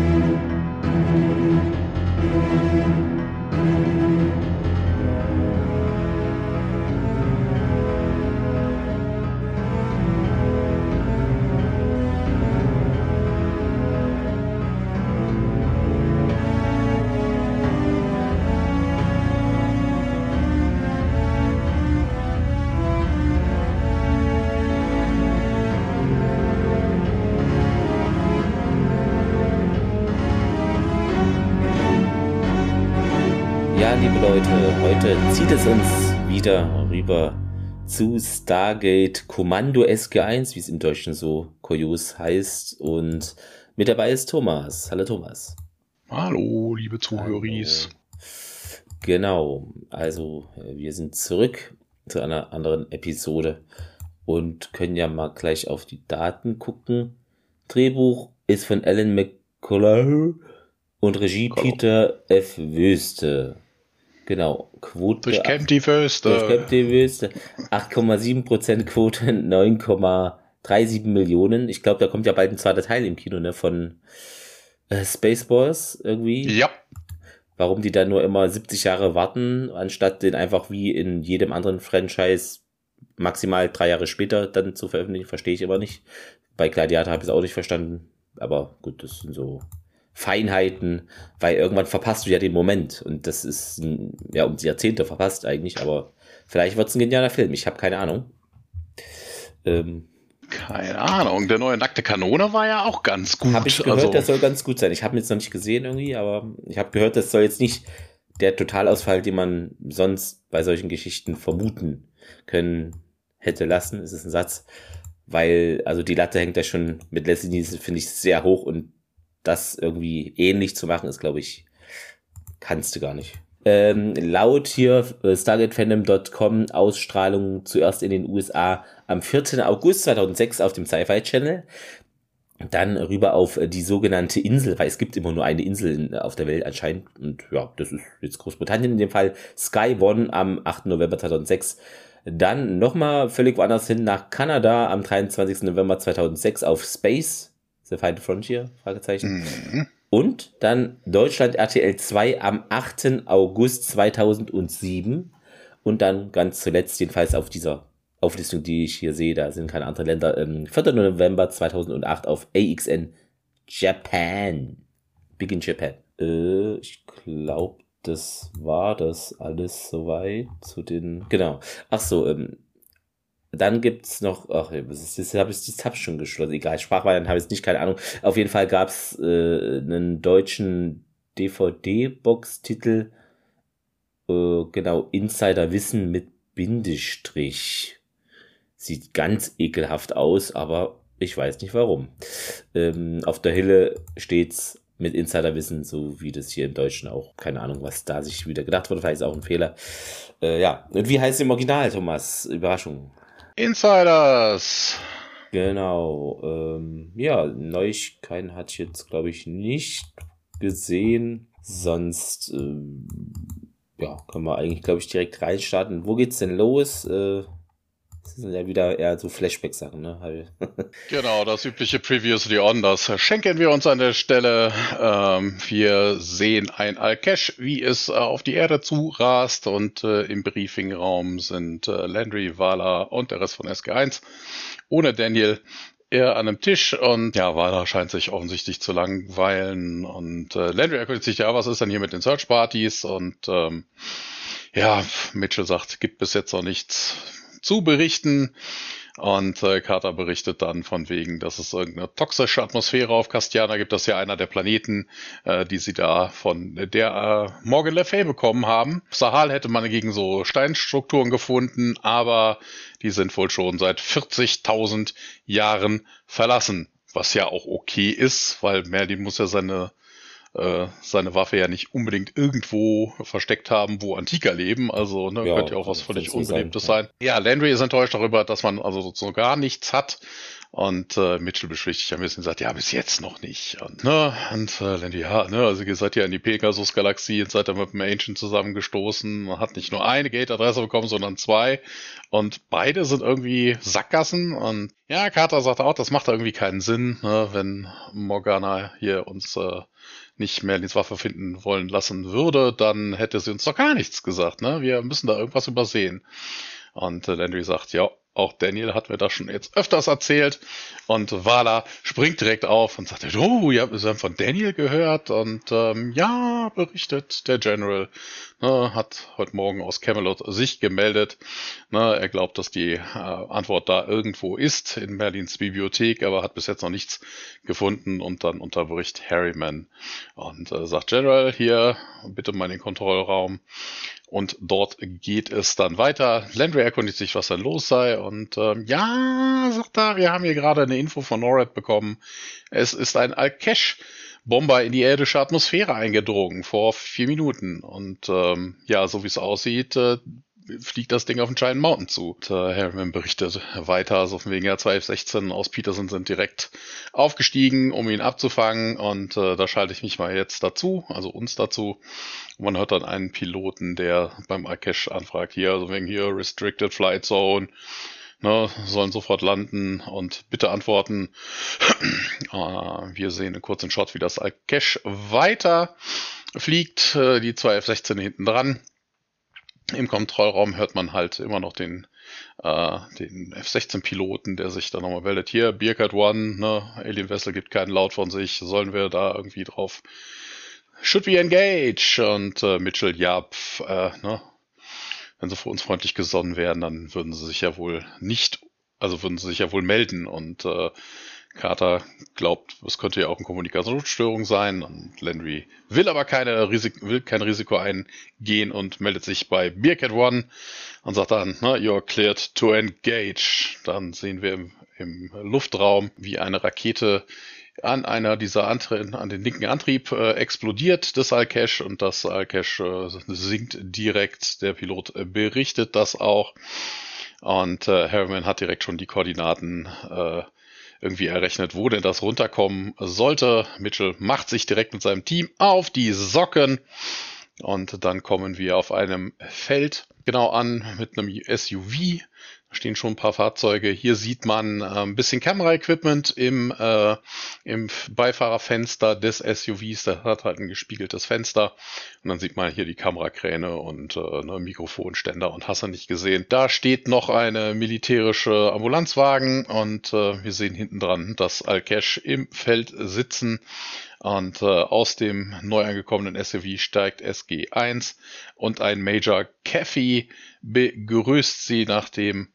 Ja, liebe Leute, heute zieht es uns wieder rüber zu Stargate Kommando SG1, wie es im Deutschen so kurios heißt. Und mit dabei ist Thomas. Hallo Thomas. Hallo, liebe Zuhöris. Genau, also wir sind zurück zu einer anderen Episode und können ja mal gleich auf die Daten gucken. Drehbuch ist von Alan McCullough und Regie Peter F. Wüste. Genau, Quote. Durchkämmt die Wüste. 8,7% Quote, 9,37 Millionen. Ich glaube, da kommt ja bald ein zweiter Teil im Kino, ne, von Spaceballs irgendwie. Ja. Warum die da nur immer 70 Jahre warten, anstatt den einfach wie in jedem anderen Franchise maximal 3 Jahre später dann zu veröffentlichen, verstehe ich immer nicht. Bei Gladiator habe ich es auch nicht verstanden. Aber gut, das sind so Feinheiten, weil irgendwann verpasst du ja den Moment. Und das ist ja um Jahrzehnte verpasst eigentlich, aber vielleicht wird es ein genialer Film. Ich habe keine Ahnung. Keine Ahnung. Der neue Nackte Kanone war ja auch ganz gut. Habe ich gehört, das soll ganz gut sein. Ich habe ihn jetzt noch nicht gesehen irgendwie, aber ich habe gehört, das soll jetzt nicht der Totalausfall, den man sonst bei solchen Geschichten vermuten können hätte lassen. Es ist ein Satz, weil also die Latte hängt da schon mit Leslie Nielsen, finde ich, sehr hoch und das irgendwie ähnlich zu machen ist, glaube ich, kannst du gar nicht. Laut hier StargateFandom.com Ausstrahlung zuerst in den USA am 4. August 2006 auf dem Sci-Fi Channel. Dann rüber auf die sogenannte Insel, weil es gibt immer nur eine Insel auf der Welt anscheinend. Und ja, das ist jetzt Großbritannien in dem Fall. Sky One am 8. November 2006. Dann nochmal völlig woanders hin nach Kanada am 23. November 2006 auf Space. The Final Frontier? Fragezeichen. Mhm. Und dann Deutschland RTL 2 am 8. August 2007. Und dann ganz zuletzt, jedenfalls auf dieser Auflistung, die ich hier sehe, da sind keine anderen Länder, 4. November 2008 auf AXN Japan. Big in Japan. Ich glaube, das war das alles soweit zu den, genau. Ach so, dann gibt's noch, das habe ich schon geschlossen, egal, Sprachvarianten habe ich nicht, keine Ahnung. Auf jeden Fall gab's einen deutschen DVD-Box-Titel, genau, Insider-Wissen mit Bindestrich. Sieht ganz ekelhaft aus, aber ich weiß nicht warum. Auf der Hülle steht's mit Insiderwissen, so wie das hier im Deutschen auch. Keine Ahnung, was da sich wieder gedacht wurde, vielleicht ist auch ein Fehler. Ja, und wie heißt es im Original, Thomas? Überraschung. Insiders. Genau. Ja, Neuigkeiten hatte ich jetzt, glaube ich, nicht gesehen. Sonst, ja, können wir eigentlich, glaube ich, direkt reinstarten. Wo geht's denn los? Das sind ja wieder eher so Flashback-Sachen, ne? Genau, das übliche Previously On, das schenken wir uns an der Stelle. Wir sehen ein Al-Kesh, wie es auf die Erde zurast und im Briefingraum sind Landry, Vala und der Rest von SG1 ohne Daniel. Er an einem Tisch und ja, Vala scheint sich offensichtlich zu langweilen und Landry erkundigt sich, ja, was ist denn hier mit den Search-Partys und ja, Mitchell sagt, gibt bis jetzt noch nichts zu berichten und Carter berichtet dann von wegen, dass es irgendeine toxische Atmosphäre auf Castiana gibt. Das ist ja einer der Planeten, die sie da von der Morgan Le Fay bekommen haben. Sahal hätte man gegen so Steinstrukturen gefunden, aber die sind wohl schon seit 40.000 Jahren verlassen, was ja auch okay ist, weil Merlin muss ja seine Waffe ja nicht unbedingt irgendwo versteckt haben, wo Antiker leben. Also ne, ja, könnte ja auch was völlig Unbelebtes sein. Ja, Landry ist enttäuscht darüber, dass man also so gar nichts hat. Und Mitchell beschwichtigt ein bisschen und sagt, ja, bis jetzt noch nicht. Und Landy, ja, also ihr seid ja in die Pegasus-Galaxie und seid da mit dem Ancient zusammengestoßen. Man hat nicht nur eine Gate-Adresse bekommen, sondern 2. Und beide sind irgendwie Sackgassen. Und ja, Carter sagt auch, das macht irgendwie keinen Sinn, ne, wenn Morgana hier uns nicht Merlins Waffe finden wollen lassen würde, dann hätte sie uns doch gar nichts gesagt. Ne? Wir müssen da irgendwas übersehen. Und Landry sagt, ja, auch Daniel hat mir das schon jetzt öfters erzählt. Und Vala springt direkt auf und sagt, oh, ihr habt von Daniel gehört. Und ja, berichtet der General, hat heute Morgen aus Camelot sich gemeldet. Er glaubt, dass die Antwort da irgendwo ist in Merlins Bibliothek, aber hat bis jetzt noch nichts gefunden. Und dann unterbricht Harriman und sagt, General, hier, bitte mal in den Kontrollraum. Und dort geht es dann weiter. Landry erkundigt sich, was dann los sei. Und ja, sagt er, wir haben hier gerade eine Info von NORAD bekommen. Es ist ein Al-Kesh-Bomber in die irdische Atmosphäre eingedrungen vor 4 Minuten. Und ja, so wie es aussieht, fliegt das Ding auf den Giant Mountain zu. Und Harriman berichtet weiter, so von wegen, ja, 2 F-16 aus Peterson sind direkt aufgestiegen, um ihn abzufangen. Und da schalte ich mich mal jetzt dazu, also uns dazu. Und man hört dann einen Piloten, der beim Al-Kesh anfragt, hier, so wegen hier, Restricted Flight Zone, sollen sofort landen und bitte antworten. Wir sehen einen kurzen Shot, wie das Al-Kesh weiter fliegt, die 2 F-16 hinten dran. Im Kontrollraum hört man halt immer noch den F-16-Piloten, der sich dann nochmal meldet. Hier, Bearcat One, Alien Vessel gibt keinen Laut von sich. Sollen wir da irgendwie drauf? Should we engage? Und Mitchell, ja, wenn sie für uns freundlich gesonnen wären, dann würden sie sich ja wohl melden. Und Carter glaubt, es könnte ja auch eine Kommunikationsstörung sein. Und Landry will aber kein Risiko eingehen und meldet sich bei Bearcat One und sagt dann, you're cleared to engage. Dann sehen wir im Luftraum, wie eine Rakete an den linken Antrieb explodiert, das Al-Kesh, und das Al-Kesh sinkt direkt. Der Pilot berichtet das auch. Und Harriman hat direkt schon die Koordinaten irgendwie errechnet, wo denn das runterkommen sollte. Mitchell macht sich direkt mit seinem Team auf die Socken. Und dann kommen wir auf einem Feld genau an mit einem SUV. Da stehen schon ein paar Fahrzeuge. Hier sieht man ein bisschen Kamera-Equipment im Beifahrerfenster des SUVs. Da hat halt ein gespiegeltes Fenster. Und dann sieht man hier die Kamerakräne und Mikrofonständer und hast du nicht gesehen. Da steht noch eine militärische Ambulanzwagen und wir sehen hinten dran das Al-Kesh im Feld sitzen. Und aus dem neu angekommenen SUV steigt SG-1 und ein Major Caffey begrüßt sie, nachdem,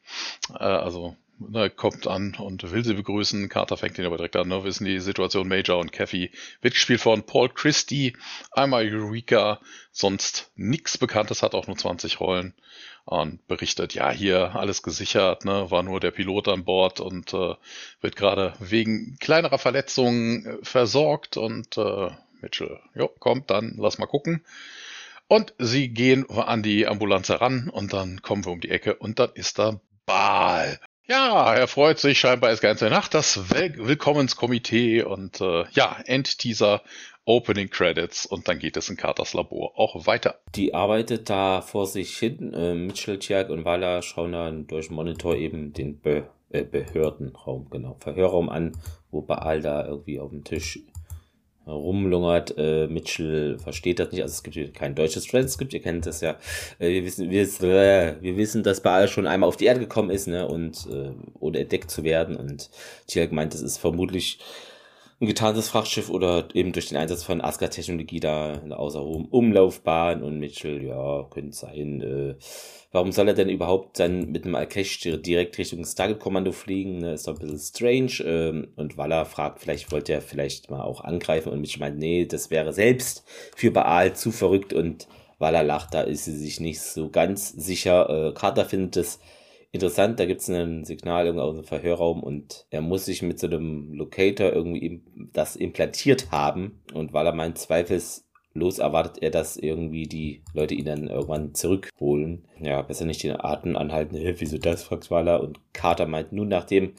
kommt an und will sie begrüßen. Carter fängt ihn aber direkt an. Wir wissen die Situation, Major und Caffey wird gespielt von Paul Christie, einmal Eureka, sonst nichts Bekanntes, hat auch nur 20 Rollen. Und berichtet, ja, hier alles gesichert, war nur der Pilot an Bord und wird gerade wegen kleinerer Verletzungen versorgt. Und Mitchell, kommt, dann lass mal gucken. Und sie gehen an die Ambulanz heran und dann kommen wir um die Ecke und dann ist da Baal. Ja, er freut sich scheinbar als ganze Nacht, das Willkommenskomitee und Endteaser, Opening Credits und dann geht es in Carters Labor auch weiter. Die arbeitet da vor sich hin. Mitchell, Tiag und Vala schauen dann durch den Monitor eben den Behördenraum, Verhörraum an, wo Baal da irgendwie auf dem Tisch rumlungert. Mitchell versteht das nicht, also es gibt hier kein deutsches Transkript, ihr kennt das ja. Wir wissen, dass Baal schon einmal auf die Erde gekommen ist, und ohne entdeckt zu werden, und Tiag meint, das ist vermutlich ein getarntes Frachtschiff oder eben durch den Einsatz von Asgard-Technologie da in der außerhohen Umlaufbahn, und Mitchell, ja, könnte sein. Warum soll er denn überhaupt dann mit dem Al-Kesh direkt Richtung Stargate-Kommando fliegen? Ist doch ein bisschen strange. Und Vala fragt, vielleicht wollte er vielleicht mal auch angreifen, und Mitchell meint, nee, das wäre selbst für Baal zu verrückt, und Vala lacht, da ist sie sich nicht so ganz sicher. Carter findet es interessant, da gibt es ein Signal irgendwie aus dem Verhörraum und er muss sich mit so einem Locator irgendwie das implantiert haben, und weil er meint, zweifellos erwartet er, dass irgendwie die Leute ihn dann irgendwann zurückholen. Ja, besser nicht den Atem anhalten. Wieso das, fragt Vala, und Carter meint, nun nachdem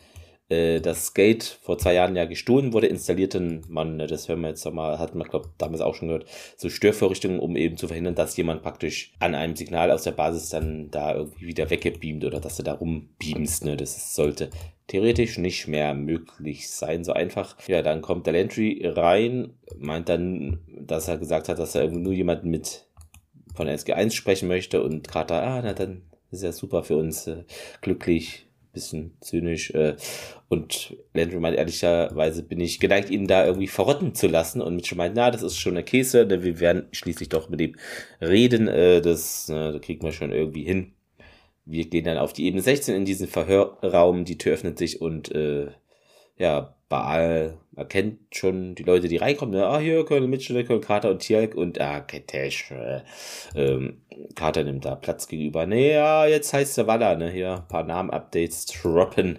das Gate vor 2 Jahren ja gestohlen wurde, installierten man, das hören wir jetzt nochmal, hat man, glaube ich, damals auch schon gehört, so Störvorrichtungen, um eben zu verhindern, dass jemand praktisch an einem Signal aus der Basis dann da irgendwie wieder weggebeamt oder dass du da rumbeamst, ne? Das sollte theoretisch nicht mehr möglich sein, so einfach. Ja, dann kommt der Landry rein, meint dann, dass er gesagt hat, dass er irgendwie nur jemanden mit von der SG1 sprechen möchte und Carter, na dann ist ja super für uns, glücklich, bisschen zynisch, und Landry meint, ehrlicherweise bin ich geneigt, ihn da irgendwie verrotten zu lassen, und Mitchell meint, das ist schon eine Käse, denn wir werden schließlich doch mit ihm reden, das kriegen wir schon irgendwie hin. Wir gehen dann auf die Ebene 16 in diesen Verhörraum, die Tür öffnet sich und Baal erkennt schon die Leute, die reinkommen. Ne? Hier, Colonel Mitchell, Colonel Carter und Teal'c und Ketesh. Carter nimmt da Platz gegenüber. Nee, ja, jetzt heißt der Waller, ne? Hier ein paar Namen-Updates droppen.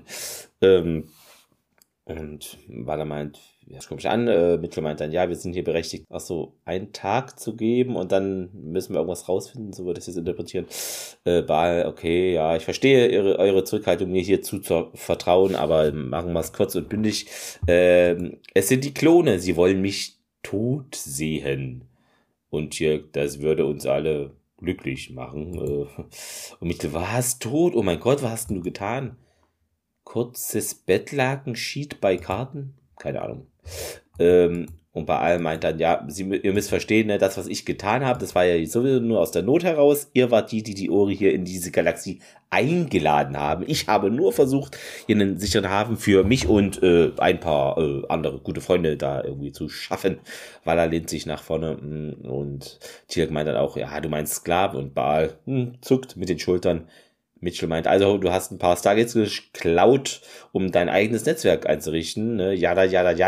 Und Waller meint, das kommt mich an, Mitchell meint dann, ja, wir sind hier berechtigt, einen Tag zu geben und dann müssen wir irgendwas rausfinden, so würde ich das interpretieren. Baal, okay, ja, ich verstehe eure Zurückhaltung, mir hier zu vertrauen, aber machen wir es kurz und bündig. Es sind die Klone, sie wollen mich tot sehen. Und hier, das würde uns alle glücklich machen. Und Mitchell, was, tot? Oh mein Gott, was hast denn du getan? Kurzes Bettlaken-Sheet bei Karten? Keine Ahnung. Und Baal meint dann, ja, ihr müsst verstehen, ne, das, was ich getan habe, das war ja sowieso nur aus der Not heraus. Ihr wart die Ori hier in diese Galaxie eingeladen haben. Ich habe nur versucht, hier einen sicheren Hafen für mich und ein paar andere gute Freunde da irgendwie zu schaffen. Waller lehnt sich nach vorne und Teal'c meint dann auch, ja, du meinst Sklave, und Baal zuckt mit den Schultern. Mitchell meint, also du hast ein paar Stargates geklaut, um dein eigenes Netzwerk einzurichten. Ne? Jada,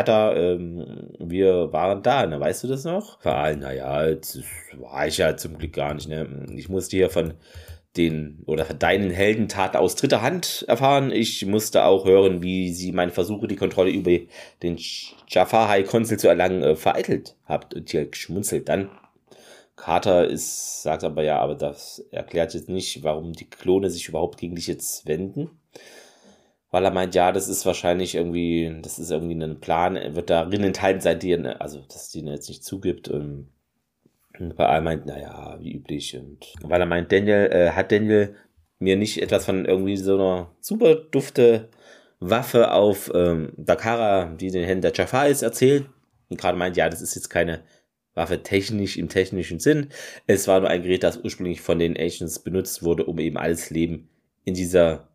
wir waren da, ne? Weißt du das noch? Verein, das war ich ja zum Glück gar nicht. Ne? Ich musste hier von deinen Heldentaten aus dritter Hand erfahren. Ich musste auch hören, wie sie meine Versuche, die Kontrolle über den Jafar High Council zu erlangen, vereitelt habt. Und hier schmunzelt dann. Carter sagt aber das erklärt jetzt nicht, warum die Klone sich überhaupt gegen dich jetzt wenden. Weil er meint, ja, das ist irgendwie ein Plan, er wird darin enthalten sein, dass die jetzt nicht zugibt. Und Baal meint, wie üblich. Und weil er meint, hat Daniel mir nicht etwas von irgendwie so einer super dufte Waffe auf Dakara, die den Händen der Jafar ist, erzählt. Und gerade meint, ja, das ist jetzt keine Waffe im technischen Sinn. Es war nur ein Gerät, das ursprünglich von den Agents benutzt wurde, um eben alles Leben in dieser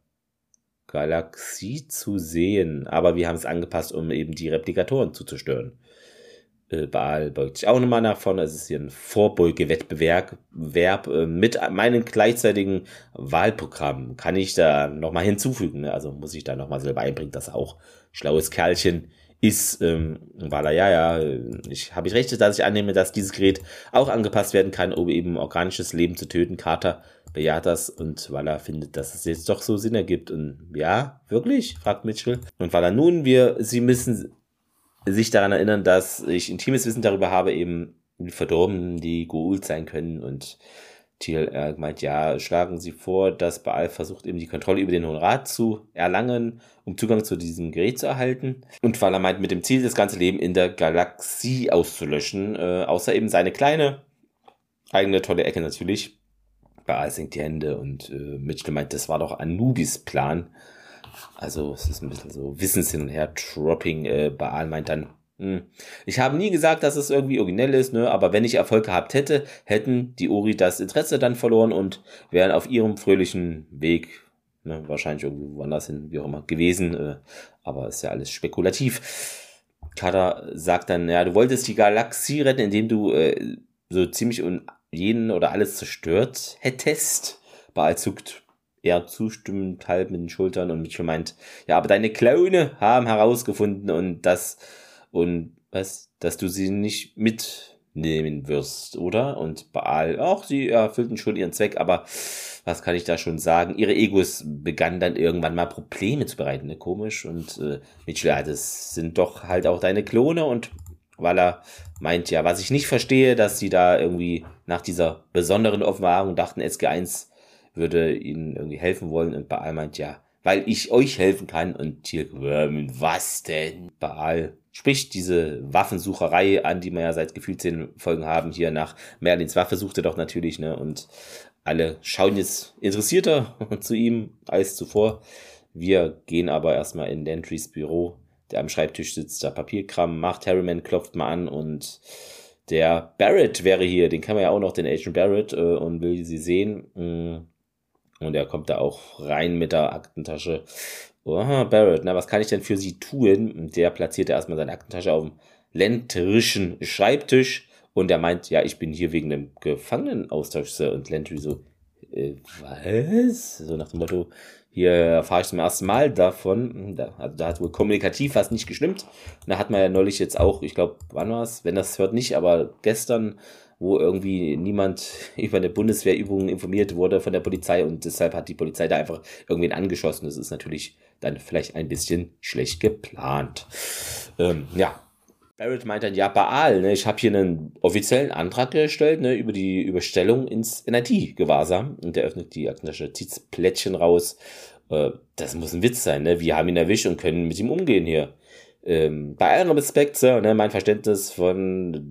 Galaxie zu sehen. Aber wir haben es angepasst, um eben die Replikatoren zu zerstören. Baal beugt sich auch nochmal nach vorne. Es ist hier ein Vorbeugewettbewerb mit meinem gleichzeitigen Wahlprogramm. Kann ich da nochmal hinzufügen. Ne? Also muss ich da nochmal selber einbringen, dass er auch schlaues Kerlchen ist, Waller, habe ich recht, dass ich annehme, dass dieses Gerät auch angepasst werden kann, um eben organisches Leben zu töten. Carter bejaht das und Waller findet, dass es jetzt doch so Sinn ergibt. Und ja, wirklich? Fragt Mitchell. Und Waller, sie müssen sich daran erinnern, dass ich intimes Wissen darüber habe, eben wie verdorben die Goa'uld sein können. Und Teal'c meint, ja, schlagen Sie vor, dass Baal versucht, eben die Kontrolle über den Hohen Rat zu erlangen, um Zugang zu diesem Gerät zu erhalten. Und weil er meint, mit dem Ziel, das ganze Leben in der Galaxie auszulöschen, außer eben seine kleine, eigene tolle Ecke natürlich. Baal senkt die Hände und Mitchell meint, das war doch Anubis Plan. Also es ist ein bisschen so Wissens hin und her Dropping. Baal meint dann, ich habe nie gesagt, dass es irgendwie originell ist, ne? Aber wenn ich Erfolg gehabt hätte, hätten die Ori das Interesse dann verloren und wären auf ihrem fröhlichen Weg, ne? Wahrscheinlich irgendwo woanders hin, wie auch immer, gewesen. Aber ist ja alles spekulativ. Carter sagt dann, ja, du wolltest die Galaxie retten, indem du so ziemlich jeden oder alles zerstört hättest. Baal zuckt eher zustimmend halb mit den Schultern und Mitchell meint, ja, aber deine Klone haben herausgefunden dass du sie nicht mitnehmen wirst, oder? Und Baal, sie erfüllten schon ihren Zweck, aber was kann ich da schon sagen? Ihre Egos begannen dann irgendwann mal Probleme zu bereiten, ne? Komisch. Und Mitchell, ja, das sind doch halt auch deine Klone. Und Waller meint, ja, was ich nicht verstehe, dass sie da irgendwie nach dieser besonderen Offenbarung dachten, SG1 würde ihnen irgendwie helfen wollen. Und Baal meint, ja, weil ich euch helfen kann. Und Teal'c, was denn? Baal spricht diese Waffensucherei an, die wir ja seit gefühlt 10 Folgen haben, hier nach Merlins Waffe sucht er doch natürlich, ne? Und alle schauen jetzt interessierter zu ihm als zuvor. Wir gehen aber erstmal in Landrys Büro, der am Schreibtisch sitzt, da Papierkram macht. Harriman klopft mal an und der Barrett wäre hier, den kennen wir ja auch noch, den Agent Barrett, und will sie sehen. Und er kommt da auch rein mit der Aktentasche. Oh, Barrett, na, was kann ich denn für Sie tun? Und der platziert erstmal seine Aktentasche auf dem Landryschen Schreibtisch. Und er meint, ja, ich bin hier wegen dem Gefangenenaustausch, Sir. Und Landry so, was? So nach dem Motto, hier erfahre ich zum ersten Mal davon. Da hat wohl kommunikativ was nicht gestimmt. Und da hat man ja neulich jetzt auch, ich glaube, wann war es? Wenn das hört nicht, aber gestern, wo irgendwie niemand über eine Bundeswehrübung informiert wurde von der Polizei und deshalb hat die Polizei da einfach irgendwen angeschossen. Das ist natürlich dann vielleicht ein bisschen schlecht geplant. Ja. Barrett meint dann, ja, Baal, ne, ich habe hier einen offiziellen Antrag gestellt, ne, über die Überstellung ins NIT-Gewahrsam. Und der öffnet die Aktentasche, zieht das Plättchen raus. Das muss ein Witz sein, ne? Wir haben ihn erwischt und können mit ihm umgehen hier. Bei allem Respekt, Sir, ne, mein Verständnis von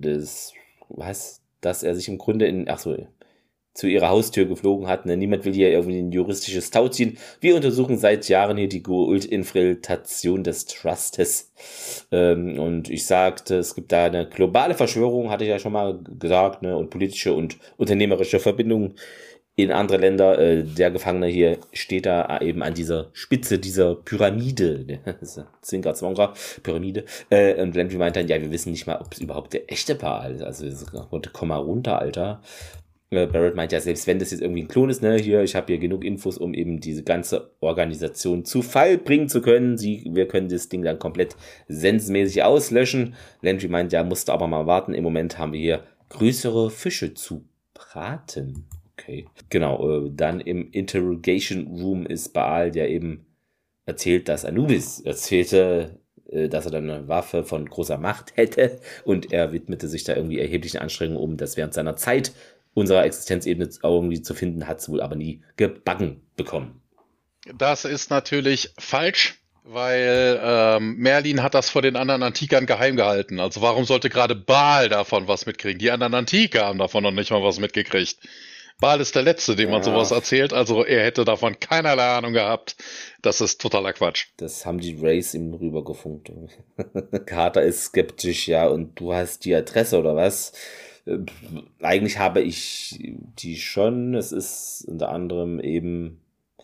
dass er sich im Grunde zu ihrer Haustür geflogen hat. Ne? Niemand will hier irgendwie ein juristisches Tau ziehen. Wir untersuchen seit Jahren hier die Goa'uld-Infiltration des Trustes. Und ich sagte, es gibt da eine globale Verschwörung, hatte ich ja schon mal gesagt, ne? Und politische und unternehmerische Verbindungen in andere Länder. Der Gefangene hier steht da eben an dieser Spitze dieser Pyramide. Zwinker-Zwonker, Pyramide. Und Landry meint dann, ja, wir wissen nicht mal, ob es überhaupt der echte Paar ist. Also, komm mal runter, Alter. Barrett meint ja, selbst wenn das jetzt irgendwie ein Klon ist, ne, hier, ich habe hier genug Infos, um eben diese ganze Organisation zu Fall bringen zu können. Wir können das Ding dann komplett sensmäßig auslöschen. Landry meint, ja, musste aber mal warten. Im Moment haben wir hier größere Fische zu braten. Okay. Genau, dann im Interrogation Room ist Baal, der eben erzählt, dass Anubis erzählte, dass er dann eine Waffe von großer Macht hätte und er widmete sich da irgendwie erheblichen Anstrengungen, um das während seiner Zeit unserer Existenzebene irgendwie zu finden, hat es wohl aber nie gebacken bekommen. Das ist natürlich falsch, weil Merlin hat das vor den anderen Antikern geheim gehalten. Also warum sollte gerade Baal davon was mitkriegen? Die anderen Antiker haben davon noch nicht mal was mitgekriegt. Baal ist der Letzte, dem man sowas erzählt, also er hätte davon keinerlei Ahnung gehabt. Das ist totaler Quatsch. Das haben die Rays ihm rübergefunkt. Carter ist skeptisch, ja, und du hast die Adresse oder was? Eigentlich habe ich die schon, es ist unter anderem eben,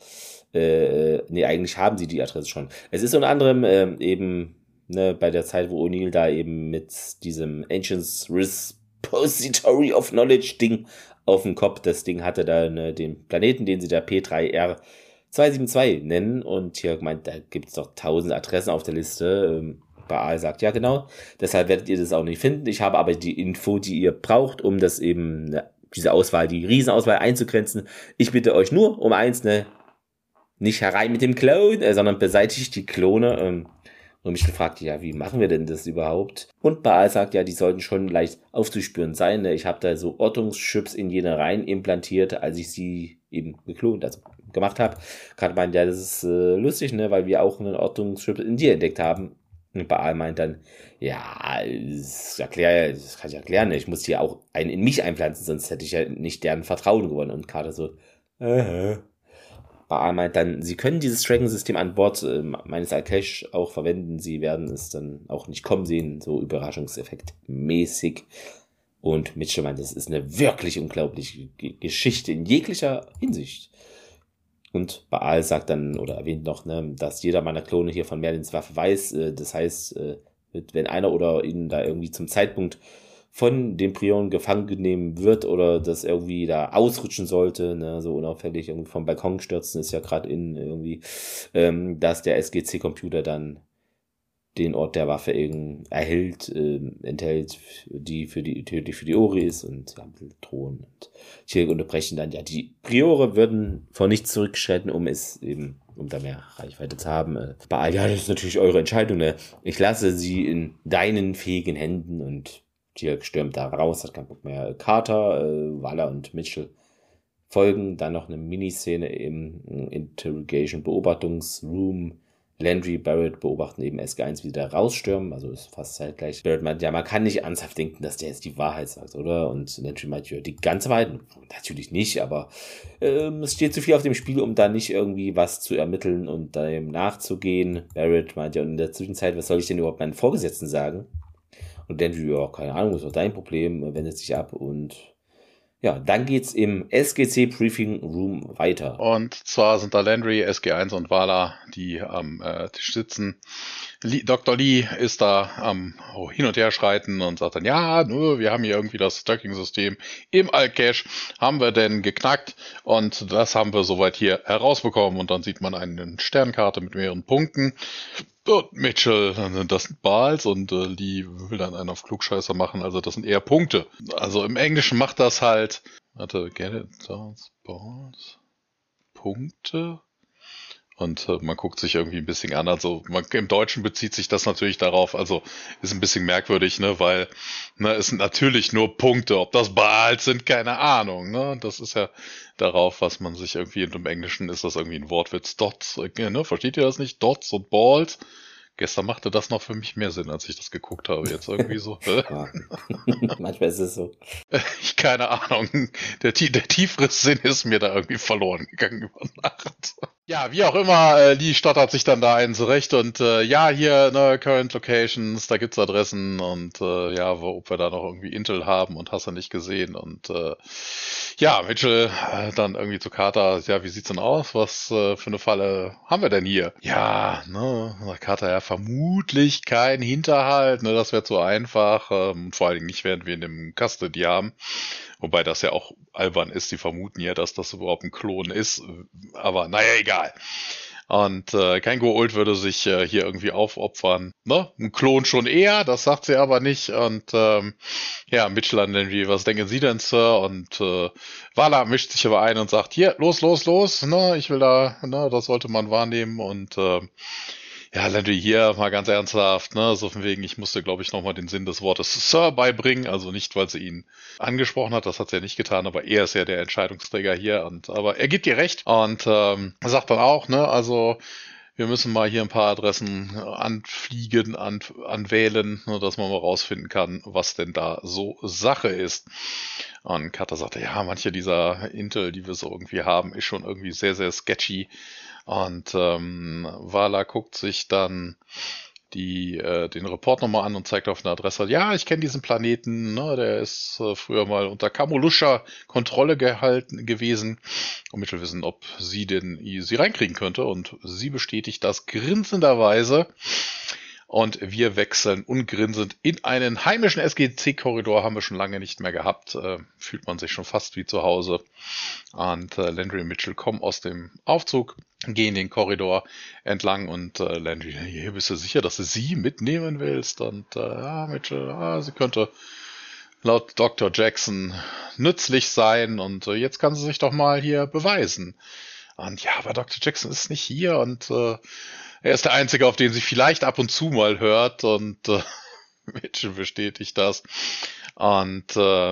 eigentlich haben sie die Adresse schon. Es ist unter anderem eben, ne, bei der Zeit, wo O'Neill da eben mit diesem Ancients Repository of Knowledge Ding auf dem Kopf, das Ding hatte da den Planeten, den sie da P3R272 nennen und hier meint, da gibt es doch 1000 Adressen auf der Liste. Baal sagt, ja genau, deshalb werdet ihr das auch nicht finden. Ich habe aber die Info, die ihr braucht, um das eben, diese Auswahl, die Riesenauswahl einzugrenzen. Ich bitte euch nur um eins, ne, nicht herein mit dem Clone, sondern beseitigt die Klone. Und mich gefragt, ja, wie machen wir denn das überhaupt? Und Baal sagt, ja, die sollten schon leicht aufzuspüren sein. Ne? Ich habe da so Ortungschips in jene rein implantiert, als ich sie eben geklont, also gemacht habe. Gerade meint, ja, das ist lustig, ne, weil wir auch einen Ortungschip in dir entdeckt haben. Und Baal meint dann, ja, das kann ich erklären, ich muss hier auch einen in mich einpflanzen, sonst hätte ich ja nicht deren Vertrauen gewonnen. Und Carter so, Baal meint dann, sie können dieses Tracking-System an Bord meines Alkesh auch verwenden, sie werden es dann auch nicht kommen sehen, so Überraschungseffekt mäßig. Und Mitchell meint, das ist eine wirklich unglaubliche Geschichte in jeglicher Hinsicht. Und Baal sagt dann, oder erwähnt noch, ne, dass jeder meiner Klone hier von Merlins Waffe weiß. Das heißt, wenn einer oder ihn da irgendwie zum Zeitpunkt von dem Prion gefangen genommen wird oder das irgendwie da ausrutschen sollte, ne, so unauffällig irgendwie vom Balkon stürzen, ist ja gerade in irgendwie, dass der SGC-Computer dann den Ort der Waffe enthält, die für die Ori ist und ja, drohen. Und hier unterbrechen dann, ja, die Priore würden vor nichts zurückschreiten, um da mehr Reichweite zu haben. Ja, das ist natürlich eure Entscheidung, ne? Ich lasse sie in deinen fähigen Händen und Teal'c stürmt da raus, hat keinen Bock mehr. Carter, Waller und Mitchell folgen. Dann noch eine Miniszene im Interrogation-Beobachtungs-Room. Landry, Barrett beobachten eben SG1, wie der rausstürmen, also ist fast zeitgleich. Barrett meint, ja, man kann nicht ernsthaft denken, dass der jetzt die Wahrheit sagt, oder? Und Landry meint, ja, die ganze Wahrheit, natürlich nicht, aber es steht zu viel auf dem Spiel, um da nicht irgendwie was zu ermitteln und dem nachzugehen. Barrett meint, ja, und in der Zwischenzeit, was soll ich denn überhaupt meinen Vorgesetzten sagen? Und Landry, ja, keine Ahnung, ist doch dein Problem, wendet sich ab und ja, dann geht's im SGC Briefing Room weiter. Und zwar sind da Landry, SG1 und Vala, die am Tisch sitzen. Dr. Lee ist da am hin und her schreiten und sagt dann, ja, wir haben hier irgendwie das Tracking-System im Al-Cache, haben wir denn geknackt und das haben wir soweit hier herausbekommen. Und dann sieht man eine Sternkarte mit mehreren Punkten. Und Mitchell, das sind Balls und Lee will dann einen auf Klugscheißer machen, also das sind eher Punkte. Also im Englischen macht das halt, get it, Balls, Punkte. Und man guckt sich irgendwie ein bisschen an, also im Deutschen bezieht sich das natürlich darauf, also ist ein bisschen merkwürdig, ne, weil es sind natürlich nur Punkte, ob das Balls sind, keine Ahnung, ne, das ist ja darauf, was man sich irgendwie im Englischen ist das irgendwie ein Wortwitz, Dots, ne, versteht ihr das nicht, Dots und Balls? Gestern machte das noch für mich mehr Sinn, als ich das geguckt habe. Jetzt irgendwie so. Ja. Manchmal ist es so. Keine Ahnung. Der tiefere Sinn ist mir da irgendwie verloren gegangen über Nacht. Ja, wie auch immer, Lee stottert sich dann da einen zurecht und ja, hier, ne, Current Locations, da gibt's Adressen und ja, ob wir da noch irgendwie Intel haben und hast du nicht gesehen und ja, Mitchell dann irgendwie zu Carter, ja, wie sieht's denn aus? Was für eine Falle haben wir denn hier? Ja, ne, sagt Carter, ja, vermutlich kein Hinterhalt, ne, das wäre zu einfach, vor allen Dingen nicht, während wir in dem Custody haben. Wobei das ja auch albern ist, die vermuten ja, dass das überhaupt ein Klon ist, aber naja, egal. Und kein Goa'uld würde sich hier irgendwie aufopfern. Ne? Ein Klon schon eher, das sagt sie aber nicht. Und ja, Mitchell an Landry, was denken Sie denn, Sir? Und Vala mischt sich aber ein und sagt, hier, los, ne? Ich will da, ne, das sollte man wahrnehmen. Und ja, Landry hier mal ganz ernsthaft, ne, so von wegen, ich musste, glaube ich, nochmal den Sinn des Wortes Sir beibringen, also nicht, weil sie ihn angesprochen hat, das hat sie ja nicht getan, aber er ist ja der Entscheidungsträger hier aber er gibt ihr recht und sagt dann auch, ne, also wir müssen mal hier ein paar Adressen anfliegen, anwählen, ne, dass man mal rausfinden kann, was denn da so Sache ist. Und Carter sagte, ja, manche dieser Intel, die wir so irgendwie haben, ist schon irgendwie sehr, sehr sketchy. Und Vala guckt sich dann den Report nochmal an und zeigt auf eine Adresse, ja, ich kenne diesen Planeten, ne, der ist früher mal unter Kamoluscher Kontrolle gewesen. Und Mitchell wissen, ob sie reinkriegen könnte. Und sie bestätigt das grinsenderweise. Und wir wechseln ungrinsend in einen heimischen SGC-Korridor, haben wir schon lange nicht mehr gehabt. Fühlt man sich schon fast wie zu Hause. Und Landry und Mitchell kommen aus dem Aufzug, gehen den Korridor entlang und Landry, hier bist du sicher, dass du sie mitnehmen willst? Und ja, Mitchell, sie könnte laut Dr. Jackson nützlich sein und jetzt kann sie sich doch mal hier beweisen. Und ja, aber Dr. Jackson ist nicht hier und er ist der Einzige, auf den sie vielleicht ab und zu mal hört und Mitchell bestätigt das. Und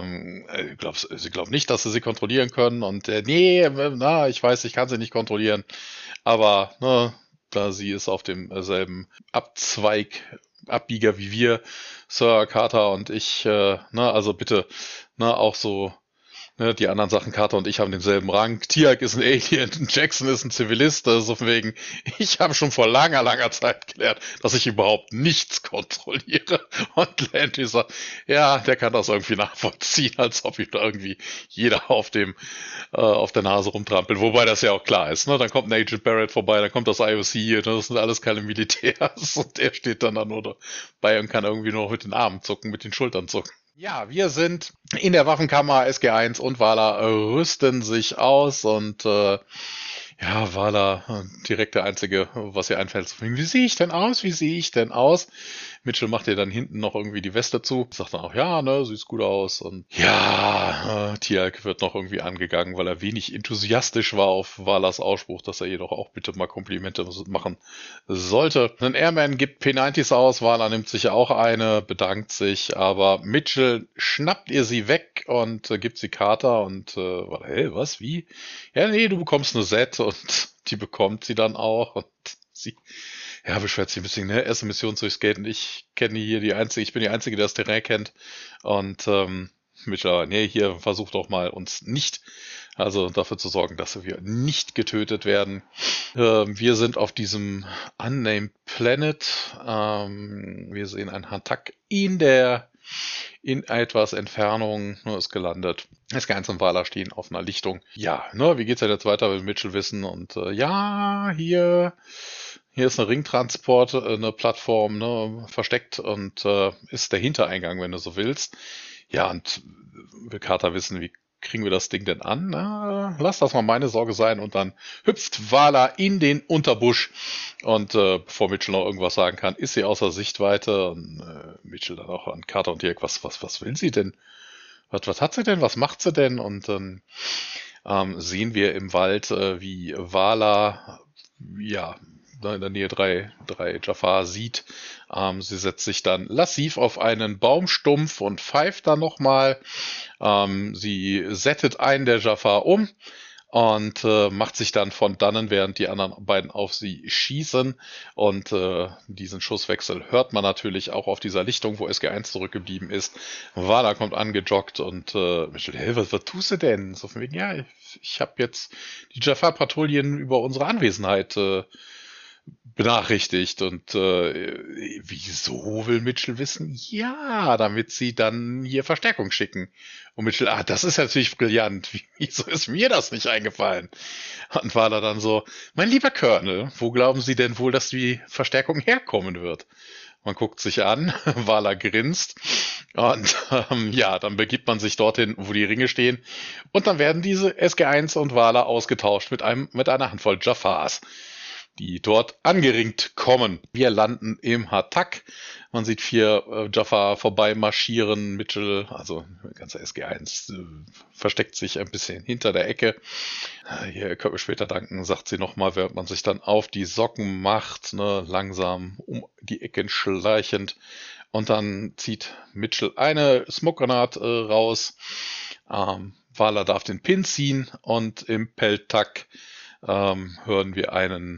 sie glaubt nicht, dass sie kontrollieren können. Und nee, ich weiß, ich kann sie nicht kontrollieren. Aber da sie ist auf demselben Abbieger wie wir, Sir Carter und ich, also bitte, auch so. Die anderen Sachen, Carter und ich haben denselben Rang. Tiag ist ein Alien, Jackson ist ein Zivilist. Also von wegen, ich habe schon vor langer, langer Zeit gelernt, dass ich überhaupt nichts kontrolliere. Und Landry sagt, ja, der kann das irgendwie nachvollziehen, als ob ihm da irgendwie jeder auf der Nase rumtrampelt. Wobei das ja auch klar ist. Ne? Dann kommt ein Agent Barrett vorbei, dann kommt das IOC, das sind alles keine Militärs. Und der steht dann da nur dabei und kann irgendwie nur mit den Armen zucken, mit den Schultern zucken. Ja, wir sind in der Waffenkammer, SG1 und Vala rüsten sich aus und ja, Vala direkt der Einzige, was ihr einfällt. Wie sehe ich denn aus? Mitchell macht ihr dann hinten noch irgendwie die Weste zu, sagt dann auch, ja, ne, sieht gut aus. Und ja, Tialk wird noch irgendwie angegangen, weil er wenig enthusiastisch war auf Valas Ausspruch, dass er ihr doch auch bitte mal Komplimente machen sollte. Ein Airman gibt P90s aus, Vala nimmt sich ja auch eine, bedankt sich, aber Mitchell schnappt ihr sie weg und gibt sie Carter und hey, was, wie? Ja, nee, du bekommst eine Set und die bekommt sie dann auch und sie, ja, beschwert sich ein bisschen, ne, erste Mission durchs Gate und ich bin die Einzige, die das Terrain kennt und Mitchell, nee, hier versucht doch mal uns nicht, also dafür zu sorgen, dass wir nicht getötet werden. Wir sind auf diesem Unnamed Planet. Wir sehen einen Hatak in etwas Entfernung, ist gelandet. SG1 und Vala stehen auf einer Lichtung. Ja, ne, wie geht's denn jetzt weiter, will Mitchell wissen. Und ja, hier ist eine Ringtransport, eine Plattform, ne, versteckt und ist der Hintereingang, wenn du so willst. Ja, und will Carter wissen, wie kriegen wir das Ding denn an? Na, lass das mal meine Sorge sein. Und dann hüpft Vala in den Unterbusch. Und bevor Mitchell noch irgendwas sagen kann, ist sie außer Sichtweite. Und Mitchell dann auch an Carter und Dirk, was will sie denn? Was hat sie denn? Was macht sie denn? Und dann sehen wir im Wald, wie Vala, ja, in der Nähe drei Jafar sieht. Sie setzt sich dann lassiv auf einen Baumstumpf und pfeift dann nochmal. Sie settet einen der Jafar um und macht sich dann von dannen, während die anderen beiden auf sie schießen. Und diesen Schusswechsel hört man natürlich auch auf dieser Lichtung, wo SG1 zurückgeblieben ist. Vala kommt angejoggt und Mitchell, hey, was tust du denn? So von wegen, ja, ich habe jetzt die Jafar-Patrouillen über unsere Anwesenheit benachrichtigt und wieso will Mitchell wissen? Ja, damit sie dann hier Verstärkung schicken. Und Mitchell, das ist natürlich brillant. Wieso ist mir das nicht eingefallen? Und war da dann so, mein lieber Colonel, wo glauben Sie denn wohl, dass die Verstärkung herkommen wird? Man guckt sich an, Vala grinst und ja, dann begibt man sich dorthin, wo die Ringe stehen und dann werden diese SG1 und Vala ausgetauscht mit einer Handvoll Jafars, die dort angeringt kommen. Wir landen im Hatak. Man sieht 4 Jafar vorbeimarschieren. Mitchell, also ganze SG1, versteckt sich ein bisschen hinter der Ecke. Hier können wir später danken, sagt sie nochmal, während man sich dann auf die Socken macht, ne, langsam um die Ecken schleichend. Und dann zieht Mitchell eine Smoke-Granate raus. Vala darf den Pin ziehen und im Peltak sehen wir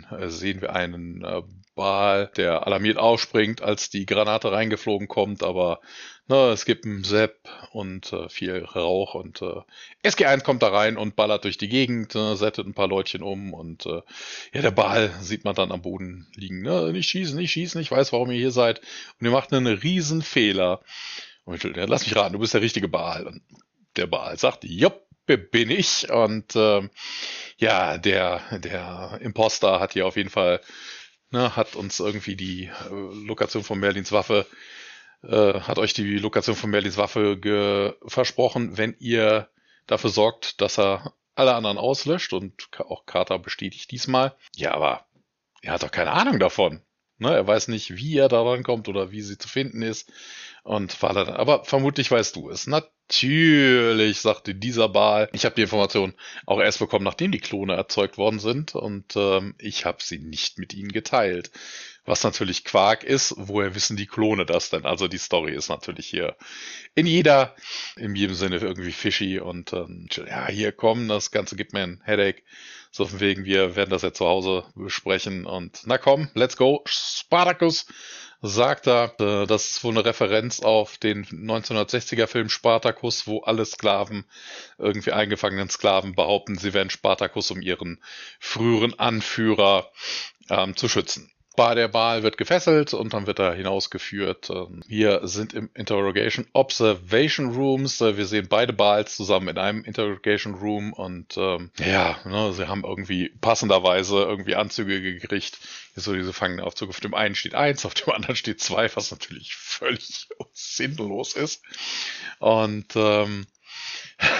einen Baal, der alarmiert aufspringt, als die Granate reingeflogen kommt, aber es gibt einen Sepp und viel Rauch und SG1 kommt da rein und ballert durch die Gegend, settet ein paar Leutchen um und ja, der Baal sieht man dann am Boden liegen. Nicht schießen, ich weiß, warum ihr hier seid. Und ihr macht einen riesen Fehler. Und ich, ja, lass mich raten, du bist der richtige Baal. Und der Baal sagt, jupp, bin ich. Und ja, der Imposter hat hier auf jeden Fall, hat uns irgendwie die Lokation von Merlins Waffe, hat euch die Lokation von Merlins Waffe versprochen, wenn ihr dafür sorgt, dass er alle anderen auslöscht, und auch Carter bestätigt diesmal. Ja, aber er hat doch keine Ahnung davon. Er weiß nicht, wie er da rankommt oder wie sie zu finden ist. Und war dann, aber vermutlich weißt du es. Natürlich, sagte dieser Baal. Ich habe die Information auch erst bekommen, nachdem die Klone erzeugt worden sind. Und ich habe sie nicht mit ihnen geteilt. Was natürlich Quark ist, woher wissen die Klone das denn? Also die Story ist natürlich hier in jedem Sinne irgendwie fishy. Und ja, hier kommen, das Ganze gibt mir ein Headache. So von wegen, wir werden das ja zu Hause besprechen. Und na komm, let's go. Spartacus, sagt er. Das ist wohl eine Referenz auf den 1960er Film Spartacus, wo alle Sklaven, irgendwie eingefangenen Sklaven, behaupten, sie wären Spartacus, um ihren früheren Anführer zu schützen. Der Baal wird gefesselt und dann wird er hinausgeführt. Wir sind im Interrogation Observation Rooms. Wir sehen beide Baals zusammen in einem Interrogation Room und ja, sie haben irgendwie passenderweise irgendwie Anzüge gekriegt. So diese Gefangenenaufzüge. Auf dem einen steht 1, auf dem anderen steht 2, was natürlich völlig sinnlos ist. Und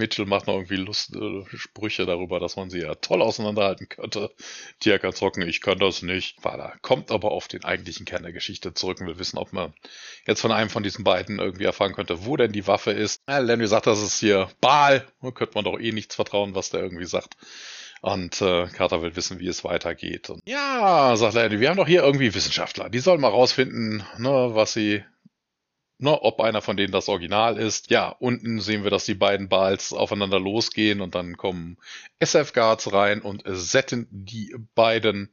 Mitchell macht noch irgendwie Sprüche darüber, dass man sie ja toll auseinanderhalten könnte. Tia kann zocken, ich kann das nicht. Wala kommt aber auf den eigentlichen Kern der Geschichte zurück und will wissen, ob man jetzt von einem von diesen beiden irgendwie erfahren könnte, wo denn die Waffe ist. Lenny sagt, das ist hier Baal. Da könnte man doch eh nichts vertrauen, was der irgendwie sagt. Und Carter will wissen, wie es weitergeht. Und ja, sagt Lenny, wir haben doch hier irgendwie Wissenschaftler. Die sollen mal rausfinden, ne, was sie, ne, ob einer von denen das Original ist. Ja, unten sehen wir, dass die beiden Baals aufeinander losgehen und dann kommen SF-Guards rein und setten die beiden.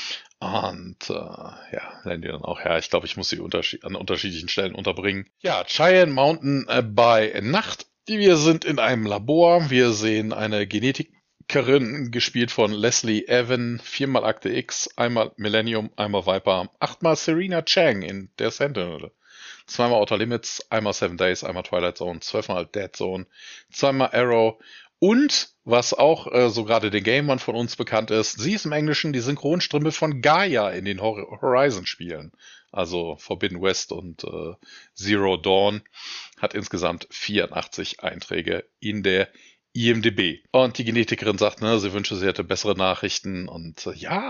Und ja, lernen die dann auch, ja, ich glaube, ich muss sie an unterschiedlichen Stellen unterbringen. Ja, Cheyenne Mountain bei Nacht. Wir sind in einem Labor. Wir sehen eine Genetikerin, gespielt von Leslie Evan, 4-mal Akte X, einmal Millennium, einmal Viper, 8-mal Serena Chang in der Sentinel, 2-mal Outer Limits, einmal 7 Days, einmal Twilight Zone, 12-mal Dead Zone, 2-mal Arrow und, was auch so gerade den Gamern von uns bekannt ist, sie ist im Englischen die Synchronstimme von Gaia in den Horizon-Spielen. Also Forbidden West und Zero Dawn, hat insgesamt 84 Einträge in der IMDb. Und die Genetikerin sagt, ne, sie wünsche, sie hätte bessere Nachrichten und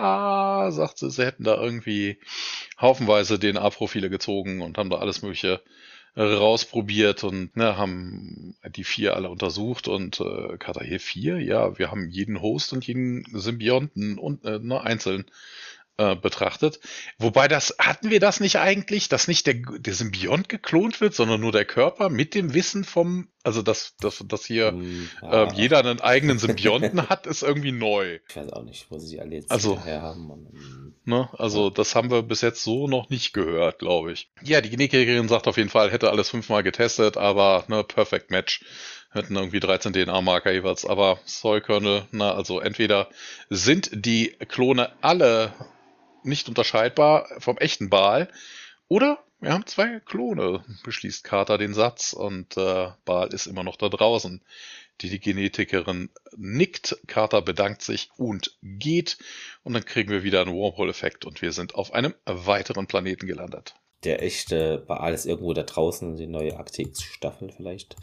ja, sagt sie, sie hätten da irgendwie haufenweise DNA-Profile gezogen und haben da alles Mögliche rausprobiert und ne, haben die 4 alle untersucht und Carter hier 4, ja, wir haben jeden Host und jeden Symbionten und ne, einzeln betrachtet. Wobei hatten wir das nicht eigentlich, dass nicht der Symbiont geklont wird, sondern nur der Körper mit dem Wissen also dass hier Ja. jeder einen eigenen Symbionten hat, ist irgendwie neu. Ich weiß auch nicht, wo sie alle jetzt Also, her haben. Ne, also das haben wir bis jetzt so noch nicht gehört, glaube ich. Ja, die Genetikerin sagt auf jeden Fall, hätte alles 5-mal getestet, aber ne, Perfect Match. Hätten irgendwie 13 DNA-Marker jeweils, aber Soy-Kernel, na, also entweder sind die Klone alle nicht unterscheidbar vom echten Baal, oder wir haben 2 Klone, beschließt Carter den Satz, und Baal ist immer noch da draußen. Die Genetikerin nickt, Carter bedankt sich und geht, und dann kriegen wir wieder einen Wormhole-Effekt und wir sind auf einem weiteren Planeten gelandet. Der echte Baal ist irgendwo da draußen, die neue Akte X-Staffel vielleicht.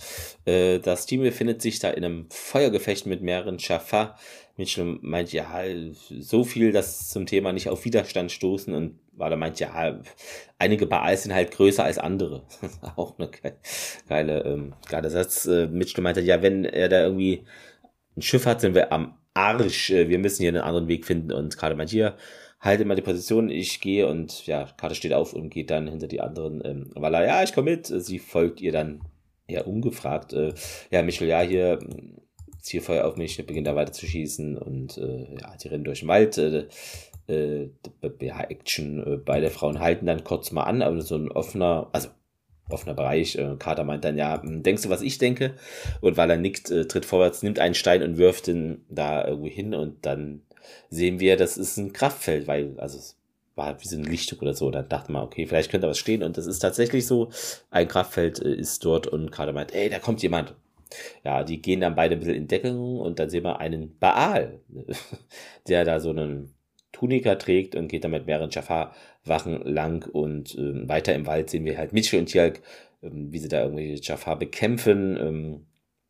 Das Team befindet sich da in einem Feuergefecht mit mehreren Jaffa. Mitchell meint, ja, so viel, dass zum Thema nicht auf Widerstand stoßen, und Wala meint, ja, einige Baals sind halt größer als andere. Auch eine geile Satz. Mitchell meinte, ja, wenn er da irgendwie ein Schiff hat, sind wir am Arsch. Wir müssen hier einen anderen Weg finden, und gerade meint, hier, halte mal die Position, ich gehe, und ja, Carter steht auf und geht dann hinter die anderen. Wala, ja, ich komme mit. Sie folgt ihr dann eher ungefragt. Ja, Mitchell, ja, hier Zielfeuer auf mich, beginnt da weiter zu schießen, und ja, die rennen durch den Wald. Ja, Action. Beide Frauen halten dann kurz mal an, aber so ein offener Bereich. Carter meint dann, ja, denkst du, was ich denke? Und weil er nickt, tritt vorwärts, nimmt einen Stein und wirft ihn da irgendwie hin, und dann sehen wir, das ist ein Kraftfeld, also es war wie so ein Lichtstück oder so. Dann dachte man, okay, vielleicht könnte da was stehen, und das ist tatsächlich so. Ein Kraftfeld ist dort, und Carter meint, ey, da kommt jemand. Ja, die gehen dann beide ein bisschen in Deckung, und dann sehen wir einen Baal, der da so einen Tunika trägt und geht dann mit mehreren Jaffa-Wachen lang, und weiter im Wald sehen wir halt Mitchell und Teal'c, wie sie da irgendwelche Jaffa bekämpfen,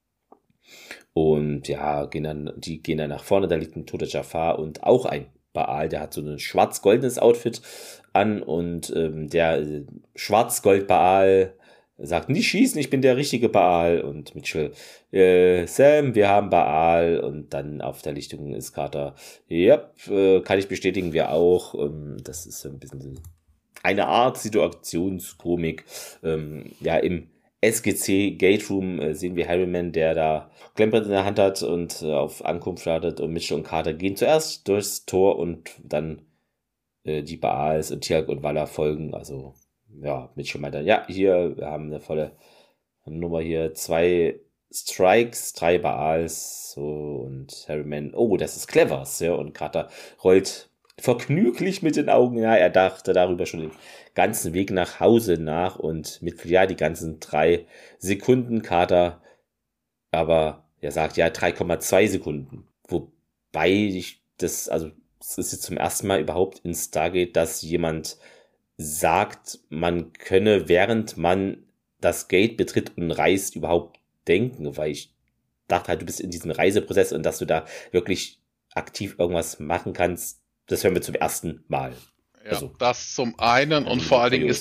und ja, die gehen dann nach vorne, da liegt ein toter Jaffa und auch ein Baal, der hat so ein schwarz-goldenes Outfit an, und der Schwarz-Gold-Baal sagt, nicht schießen, ich bin der richtige Baal, und Mitchell, Sam, wir haben Baal, und dann auf der Lichtung ist Carter, ja, kann ich bestätigen, wir auch. Das ist ein bisschen eine Art Situationskomik. Ja, im SGC Gate Room sehen wir Harriman, der da Klemmbrett in der Hand hat und auf Ankunft wartet, und Mitchell und Carter gehen zuerst durchs Tor, und dann die Baals und Teal'c und Wala folgen. Also ja, Mitchell meint dann, ja, hier, wir haben eine volle Nummer hier, 2 Strikes, 3 Baals, so, und Harriman, oh, das ist clever, ja, und Carter rollt vergnüglich mit den Augen, ja, er dachte darüber schon den ganzen Weg nach Hause nach, und mit, ja, die ganzen 3 Sekunden, Carter, aber er sagt, ja, 3,2 Sekunden, wobei es ist jetzt zum ersten Mal überhaupt in Stargate, dass jemand sagt, man könne, während man das Gate betritt und reist, überhaupt denken, weil ich dachte halt, du bist in diesem Reiseprozess und dass du da wirklich aktiv irgendwas machen kannst, das hören wir zum ersten Mal. Ja, Also, das zum einen und vor allen Dingen ist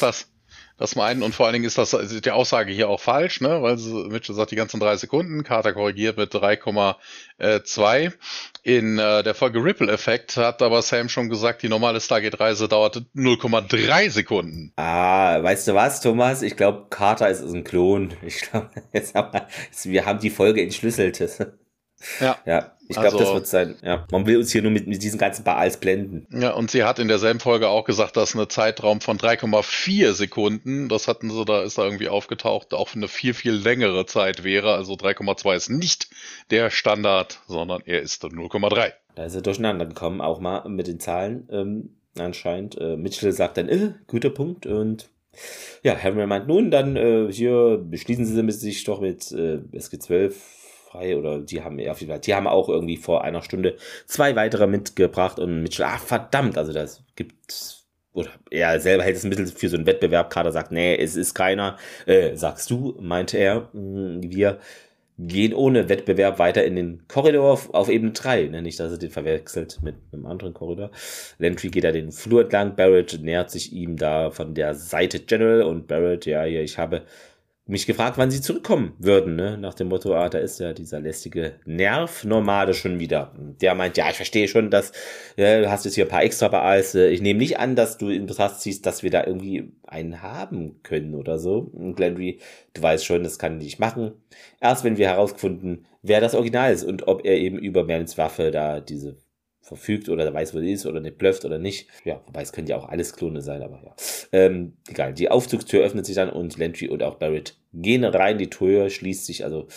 also die Aussage hier auch falsch, ne? Weil Mitchell sagt die ganzen 3 Sekunden, Carter korrigiert mit 3,2. In der Folge Ripple Effect hat aber Sam schon gesagt, die normale Stargate-Reise dauerte 0,3 Sekunden. Weißt du was, Thomas? Ich glaube, Carter ist ein Klon. Ich glaube, wir haben die Folge entschlüsselt. Ja. Ja, ich glaube, das wird sein. Ja, man will uns hier nur mit diesen ganzen Baals blenden. Ja, und sie hat in derselben Folge auch gesagt, dass eine Zeitraum von 3,4 Sekunden, ist da irgendwie aufgetaucht, auch eine viel, viel längere Zeit wäre. Also 3,2 ist nicht der Standard, sondern er ist 0,3. Da ist er durcheinander gekommen, auch mal mit den Zahlen. Anscheinend. Mitchell sagt dann, guter Punkt. Und ja, Harry meint nun, dann hier beschließen Sie sich doch mit SG-12 frei, oder die haben auch irgendwie vor einer Stunde 2 weitere mitgebracht und Mitchell, verdammt, also das gibt, oder er selber hält es ein bisschen für so einen Wettbewerb, Carter sagt, nee, es ist keiner, sagst du, meinte er, wir gehen ohne Wettbewerb weiter in den Korridor auf Ebene 3, ne? Nicht, dass er den verwechselt mit einem anderen Korridor. Landry geht da den Flur entlang, Barrett nähert sich ihm da von der Seite General und Barrett, ja, ich habe mich gefragt, wann sie zurückkommen würden, ne? Nach dem Motto, da ist ja dieser lästige Nerv-Nomade schon wieder. Der meint, ja, ich verstehe schon, dass du hast jetzt hier ein paar extra Baals. Ich nehme nicht an, dass du in Betracht ziehst, dass wir da irgendwie einen haben können oder so. Und Landry, du weißt schon, das kann ich nicht machen. Erst wenn wir herausgefunden, wer das Original ist und ob er eben über Merlins Waffe da diese verfügt oder weiß, wo die ist oder nicht blufft oder nicht. Ja, wobei es können ja auch alles Klone sein, aber ja. Egal, die Aufzugstür öffnet sich dann und Landry und auch Barrett gehen rein, die Tür schließt sich, also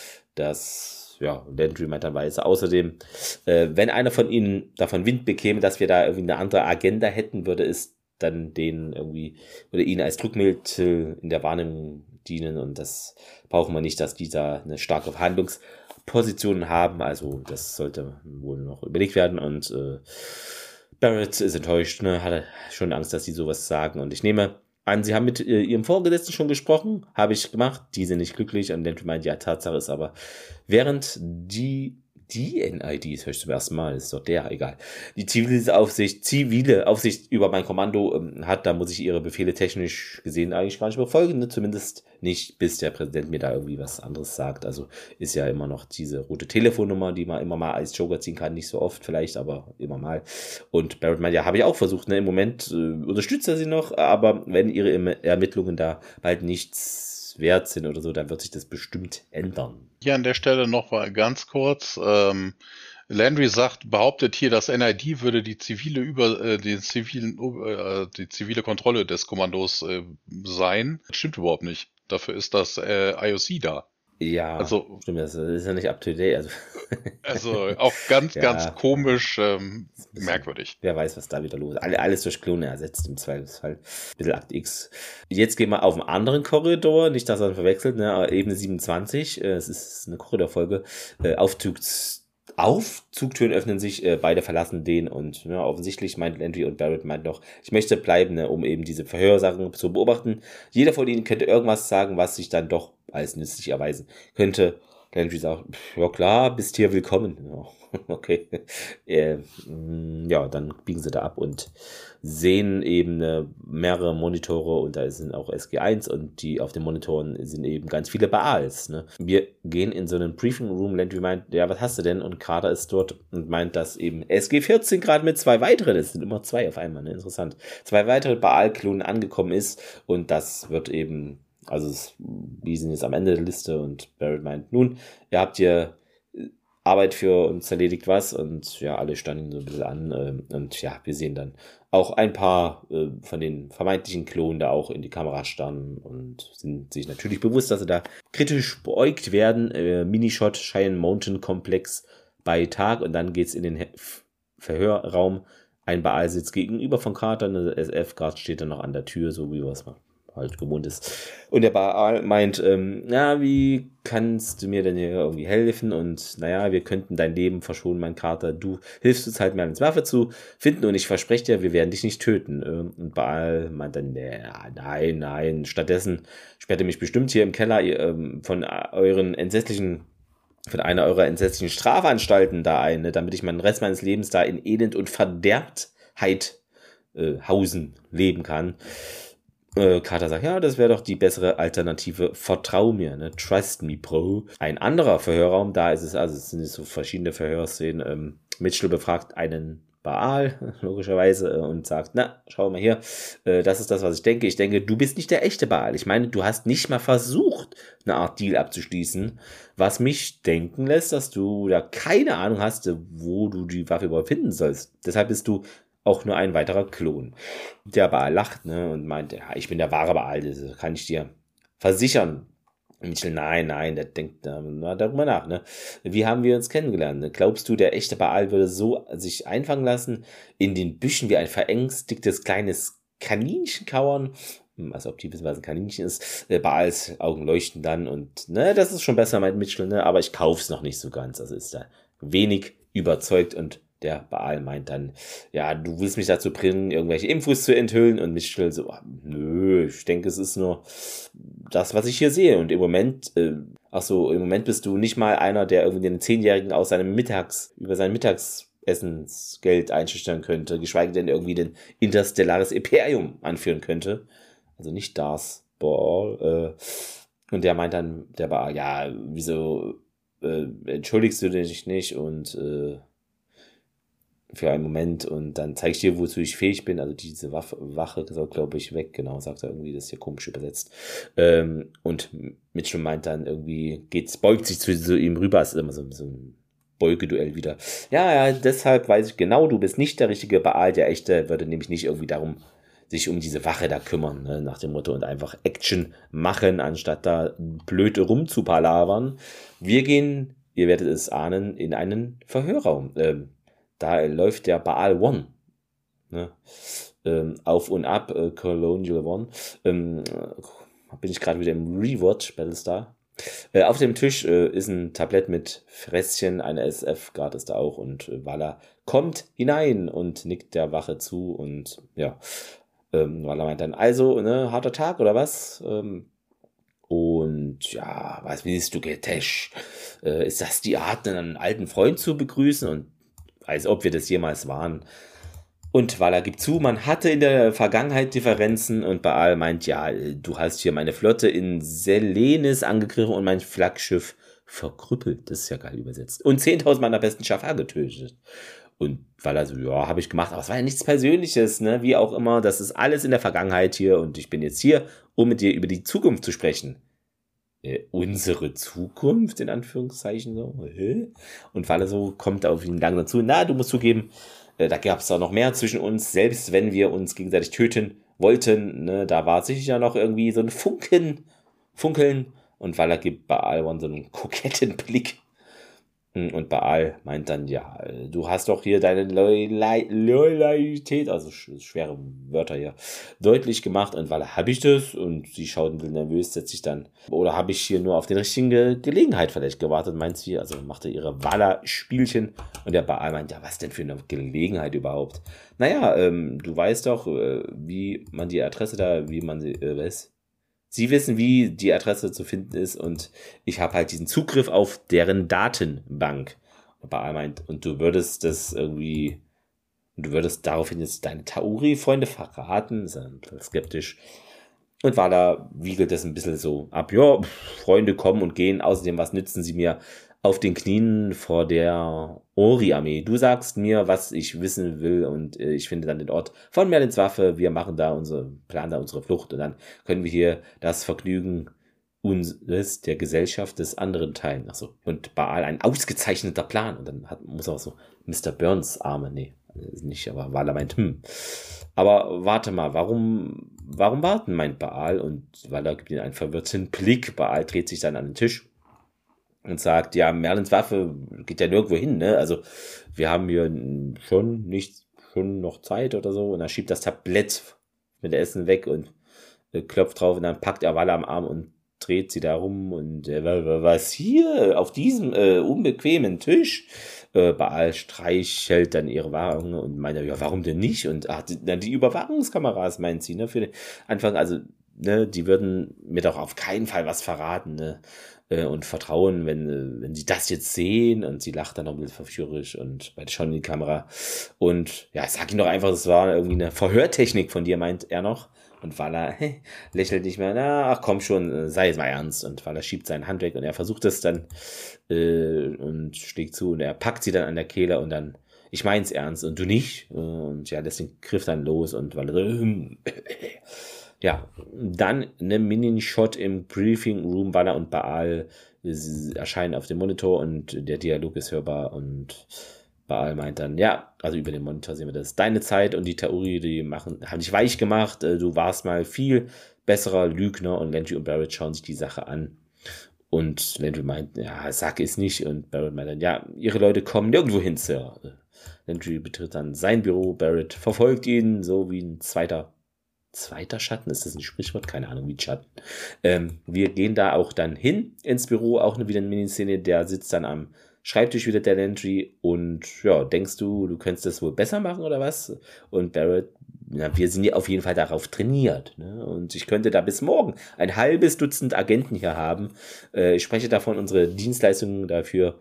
Landry meint dann weise. Außerdem, wenn einer von ihnen davon Wind bekäme, dass wir da irgendwie eine andere Agenda hätten, würde es dann denen irgendwie oder ihnen als Druckmittel in der Wahrnehmung dienen und das brauchen wir nicht, dass die da eine starke Verhandlungsposition haben, also das sollte wohl noch überlegt werden und Barrett ist enttäuscht, ne? Hatte schon Angst, dass sie sowas sagen und ich nehme an, sie haben mit ihrem Vorgesetzten schon gesprochen, habe ich gemacht, die sind nicht glücklich und Landry meint, ja, Tatsache ist aber, während die NID, das höre ich zum ersten Mal, ist doch egal. Die zivile Aufsicht über mein Kommando hat, da muss ich ihre Befehle technisch gesehen eigentlich gar nicht befolgen, ne? Zumindest nicht, bis der Präsident mir da irgendwie was anderes sagt. Also ist ja immer noch diese rote Telefonnummer, die man immer mal als Joker ziehen kann, nicht so oft vielleicht, aber immer mal. Und Barrett meint, ja, habe ich auch versucht, ne? Im Moment unterstützt er sie noch, aber wenn ihre Ermittlungen da bald nichts wert sind oder so, dann wird sich das bestimmt ändern. Hier an der Stelle noch mal ganz kurz. Landry behauptet hier, das NID würde die zivile Kontrolle des Kommandos sein. Das stimmt überhaupt nicht. Dafür ist das IOC da. Ja, also, stimmt, das ist ja nicht up to date. Also auch ganz komisch, merkwürdig. Wer weiß, was da wieder los ist. Alles durch Klone ersetzt im Zweifelsfall. Bisschen Akt X. Jetzt gehen wir auf einen anderen Korridor, nicht, dass er verwechselt, ne? Ebene 27, es ist eine Korridorfolge. Aufzugtüren öffnen sich, beide verlassen den und ja, offensichtlich meint Landry und Barrett meint noch, ich möchte bleiben, ne, um eben diese Verhörsachen zu beobachten. Jeder von ihnen könnte irgendwas sagen, was sich dann doch als nützlich erweisen könnte. Landry sagt, ja klar, bist hier willkommen. Ja, okay. Dann biegen sie da ab und sehen eben mehrere Monitore und da sind auch SG-1 und die auf den Monitoren sind eben ganz viele Baals. Ne? Wir gehen in so einen Briefing Room, Landry meint, ja, was hast du denn? Und Carter ist dort und meint, dass eben SG-14 gerade mit 2 weiteren, es sind immer 2 auf einmal, ne? Interessant, 2 weitere Baal-Klonen angekommen ist und das wird eben, wir sind jetzt am Ende der Liste und Barrett meint, nun, ihr habt hier Arbeit für uns erledigt was und ja, alle standen so ein bisschen an und ja, wir sehen dann auch ein paar von den vermeintlichen Klonen da auch in die Kamera starren und sind sich natürlich bewusst, dass sie da kritisch beäugt werden. Minishot Cheyenne Mountain Komplex bei Tag und dann geht's in den Verhörraum. Ein Baal sitzt gegenüber von Carter, eine SF-Guard steht dann noch an der Tür, so wie wir es halt gewohnt ist. Und der Baal meint, wie kannst du mir denn hier irgendwie helfen? Und naja, wir könnten dein Leben verschonen, mein Carter. Du hilfst uns halt, Merlins Waffe zu finden und ich verspreche dir, wir werden dich nicht töten. Und Baal meint dann, nein. Stattdessen sperrt ihr mich bestimmt hier im Keller von euren entsetzlichen von einer eurer entsetzlichen Strafanstalten da ein, ne, damit ich meinen Rest meines Lebens da in Elend und Verderbtheit hausen, leben kann. Carter sagt, ja, das wäre doch die bessere Alternative, vertrau mir, ne? Trust me, Bro. Ein anderer Verhörraum, da ist es, also es sind so verschiedene Verhörszenen, Mitchell befragt einen Baal, logischerweise, und sagt, na, schau mal hier, das ist das, was ich denke. Ich denke, du bist nicht der echte Baal. Ich meine, du hast nicht mal versucht, eine Art Deal abzuschließen, was mich denken lässt, dass du da keine Ahnung hast, wo du die Waffe überhaupt finden sollst. Deshalb bist du auch nur ein weiterer Klon. Der Baal lacht, ne, und meint, ja, ich bin der wahre Baal, das kann ich dir versichern. Mitchell, nein, der denkt darüber nach, ne. Wie haben wir uns kennengelernt? Ne? Glaubst du, der echte Baal würde so sich einfangen lassen, in den Büschen wie ein verängstigtes kleines Kaninchen kauern? Also ob die wissen, was ein Kaninchen ist. Baals Augen leuchten dann und, ne, das ist schon besser, meint Mitchell, ne, aber ich kauf's noch nicht so ganz. Also ist da wenig überzeugt und der Baal meint dann, ja, du willst mich dazu bringen, irgendwelche Infos zu enthüllen, und Mitchell so, nö, ich denke, es ist nur das, was ich hier sehe, und im Moment bist du nicht mal einer, der irgendwie den 10-Jährigen aus über sein Mittagsessensgeld einschüchtern könnte, geschweige denn irgendwie den interstellares Imperium anführen könnte. Also nicht Darth Ball. Und der meint dann, der Baal, ja, wieso entschuldigst du dich nicht und für einen Moment, und dann zeige ich dir, wozu ich fähig bin. Also diese Wache soll, glaube ich, weg. Genau, sagt er irgendwie, das ist hier komisch übersetzt. Und Mitchell meint dann irgendwie, beugt sich zu ihm rüber. Es ist immer so ein Beugeduell wieder. Ja, deshalb weiß ich genau, du bist nicht der richtige Baal. Der echte würde nämlich nicht irgendwie sich um diese Wache da kümmern, ne, nach dem Motto, und einfach Action machen, anstatt da blöd rumzupalavern. Wir gehen, ihr werdet es ahnen, in einen Verhörraum. Da läuft der Baal One, ne? Auf und ab, Colonial One. Bin ich gerade wieder im Rewatch, Battlestar. Auf dem Tisch ist ein Tablett mit Fresschen, eine SF-Guard ist da auch, und Vala kommt hinein und nickt der Wache zu, und ja, Vala meint dann, also, ne, harter Tag oder was? Und ja, was willst du, Getesh? Ist das die Art, einen alten Freund zu begrüßen? Und als ob wir das jemals waren. Und Vala gibt zu, man hatte in der Vergangenheit Differenzen, und Baal meint, ja, du hast hier meine Flotte in Selenis angegriffen und mein Flaggschiff verkrüppelt. Das ist ja geil übersetzt. Und 10.000 meiner besten Schaffer getötet. Und Vala so, ja, habe ich gemacht, aber es war ja nichts Persönliches, ne, wie auch immer. Das ist alles in der Vergangenheit hier, und ich bin jetzt hier, um mit dir über die Zukunft zu sprechen. Unsere Zukunft, in Anführungszeichen, so. Und Vala so kommt auf ihn langsam zu. Na, du musst zugeben, da gab es auch noch mehr zwischen uns, selbst wenn wir uns gegenseitig töten wollten, ne, da war sicher noch irgendwie so ein Funkeln, und Vala gibt Baal so einen koketten Blick. Und Baal meint dann, ja, du hast doch hier deine Loyalität, also schwere Wörter hier, deutlich gemacht. Und Vala, habe ich das? Und sie schaut ein bisschen nervös, setzt sich dann, oder habe ich hier nur auf die richtige Gelegenheit vielleicht gewartet, meint sie. Also machte ihre Vala-Spielchen, und der Baal meint, ja, was denn für eine Gelegenheit überhaupt? Naja, du weißt doch, wie man die Adresse da, wie man sie weiß. Sie wissen, wie die Adresse zu finden ist, und ich habe halt diesen Zugriff auf deren Datenbank. Und Baal meint, und du würdest daraufhin jetzt deine Tauri-Freunde verraten? Ist ein bisschen skeptisch. Und Vala wiegelt das ein bisschen so ab. Ja, Freunde kommen und gehen. Außerdem, was nützen sie mir auf den Knien vor der Ori-Armee? Du sagst mir, was ich wissen will, und ich finde dann den Ort von Merlins Waffe. Wir machen da planen da unsere Flucht, und dann können wir hier das Vergnügen der Gesellschaft des anderen teilen. Achso. Und Baal, ein ausgezeichneter Plan. Und dann muss auch so Mr. Burns Arme. Nee, nicht, aber Vala meint, Aber warte mal, warum warten, meint Baal, und Vala gibt ihm einen verwirrten Blick. Baal dreht sich dann an den Tisch und sagt, ja, Merlins Waffe geht ja nirgendwo hin, ne? Also wir haben hier schon noch Zeit oder so. Und er schiebt das Tablett mit Essen weg und klopft drauf, und dann packt er Vala am Arm und dreht sie da rum, und was hier auf diesem unbequemen Tisch? Baal streichelt dann ihre Wange und meint, ja, warum denn nicht? Und die Überwachungskameras, meint sie, ne, für den Anfang, also, ne, die würden mir doch auf keinen Fall was verraten, ne. und vertrauen, wenn sie das jetzt sehen, und sie lacht dann noch ein bisschen verführerisch und beide schauen in die Kamera und ja, sag ihm doch einfach, das war irgendwie eine Verhörtechnik von dir, meint er noch. Und Vala lächelt nicht mehr, na, ach komm schon, sei jetzt mal ernst. Und Vala schiebt seine Hand weg und er versucht es dann und schlägt zu und er packt sie dann an der Kehle und dann, ich mein's ernst und du nicht. Und ja, lässt den Griff dann los und Vala ja, dann eine Mini-Shot im Briefing Room. Vala und Baal erscheinen auf dem Monitor und der Dialog ist hörbar und Baal meint dann, ja, also über den Monitor sehen wir das. Deine Zeit und die Theorie, haben dich weich gemacht. Du warst mal viel besserer Lügner. Und Landry und Barrett schauen sich die Sache an. Und Landry meint, ja, sag es nicht. Und Barrett meint dann, ja, ihre Leute kommen nirgendwo hin, Sir. Landry betritt dann sein Büro. Barrett verfolgt ihn, so wie ein zweiter Schatten, ist das ein Sprichwort? Keine Ahnung, wie ein Schatten. Wir gehen da auch dann hin ins Büro, auch wieder eine Miniszene, der sitzt dann am Schreibtisch wieder, der Landry, und ja, denkst du könntest das wohl besser machen oder was? Und Barrett, ja, wir sind ja auf jeden Fall darauf trainiert, ne? Und ich könnte da bis morgen ein halbes Dutzend Agenten hier haben. Ich spreche davon, unsere Dienstleistungen dafür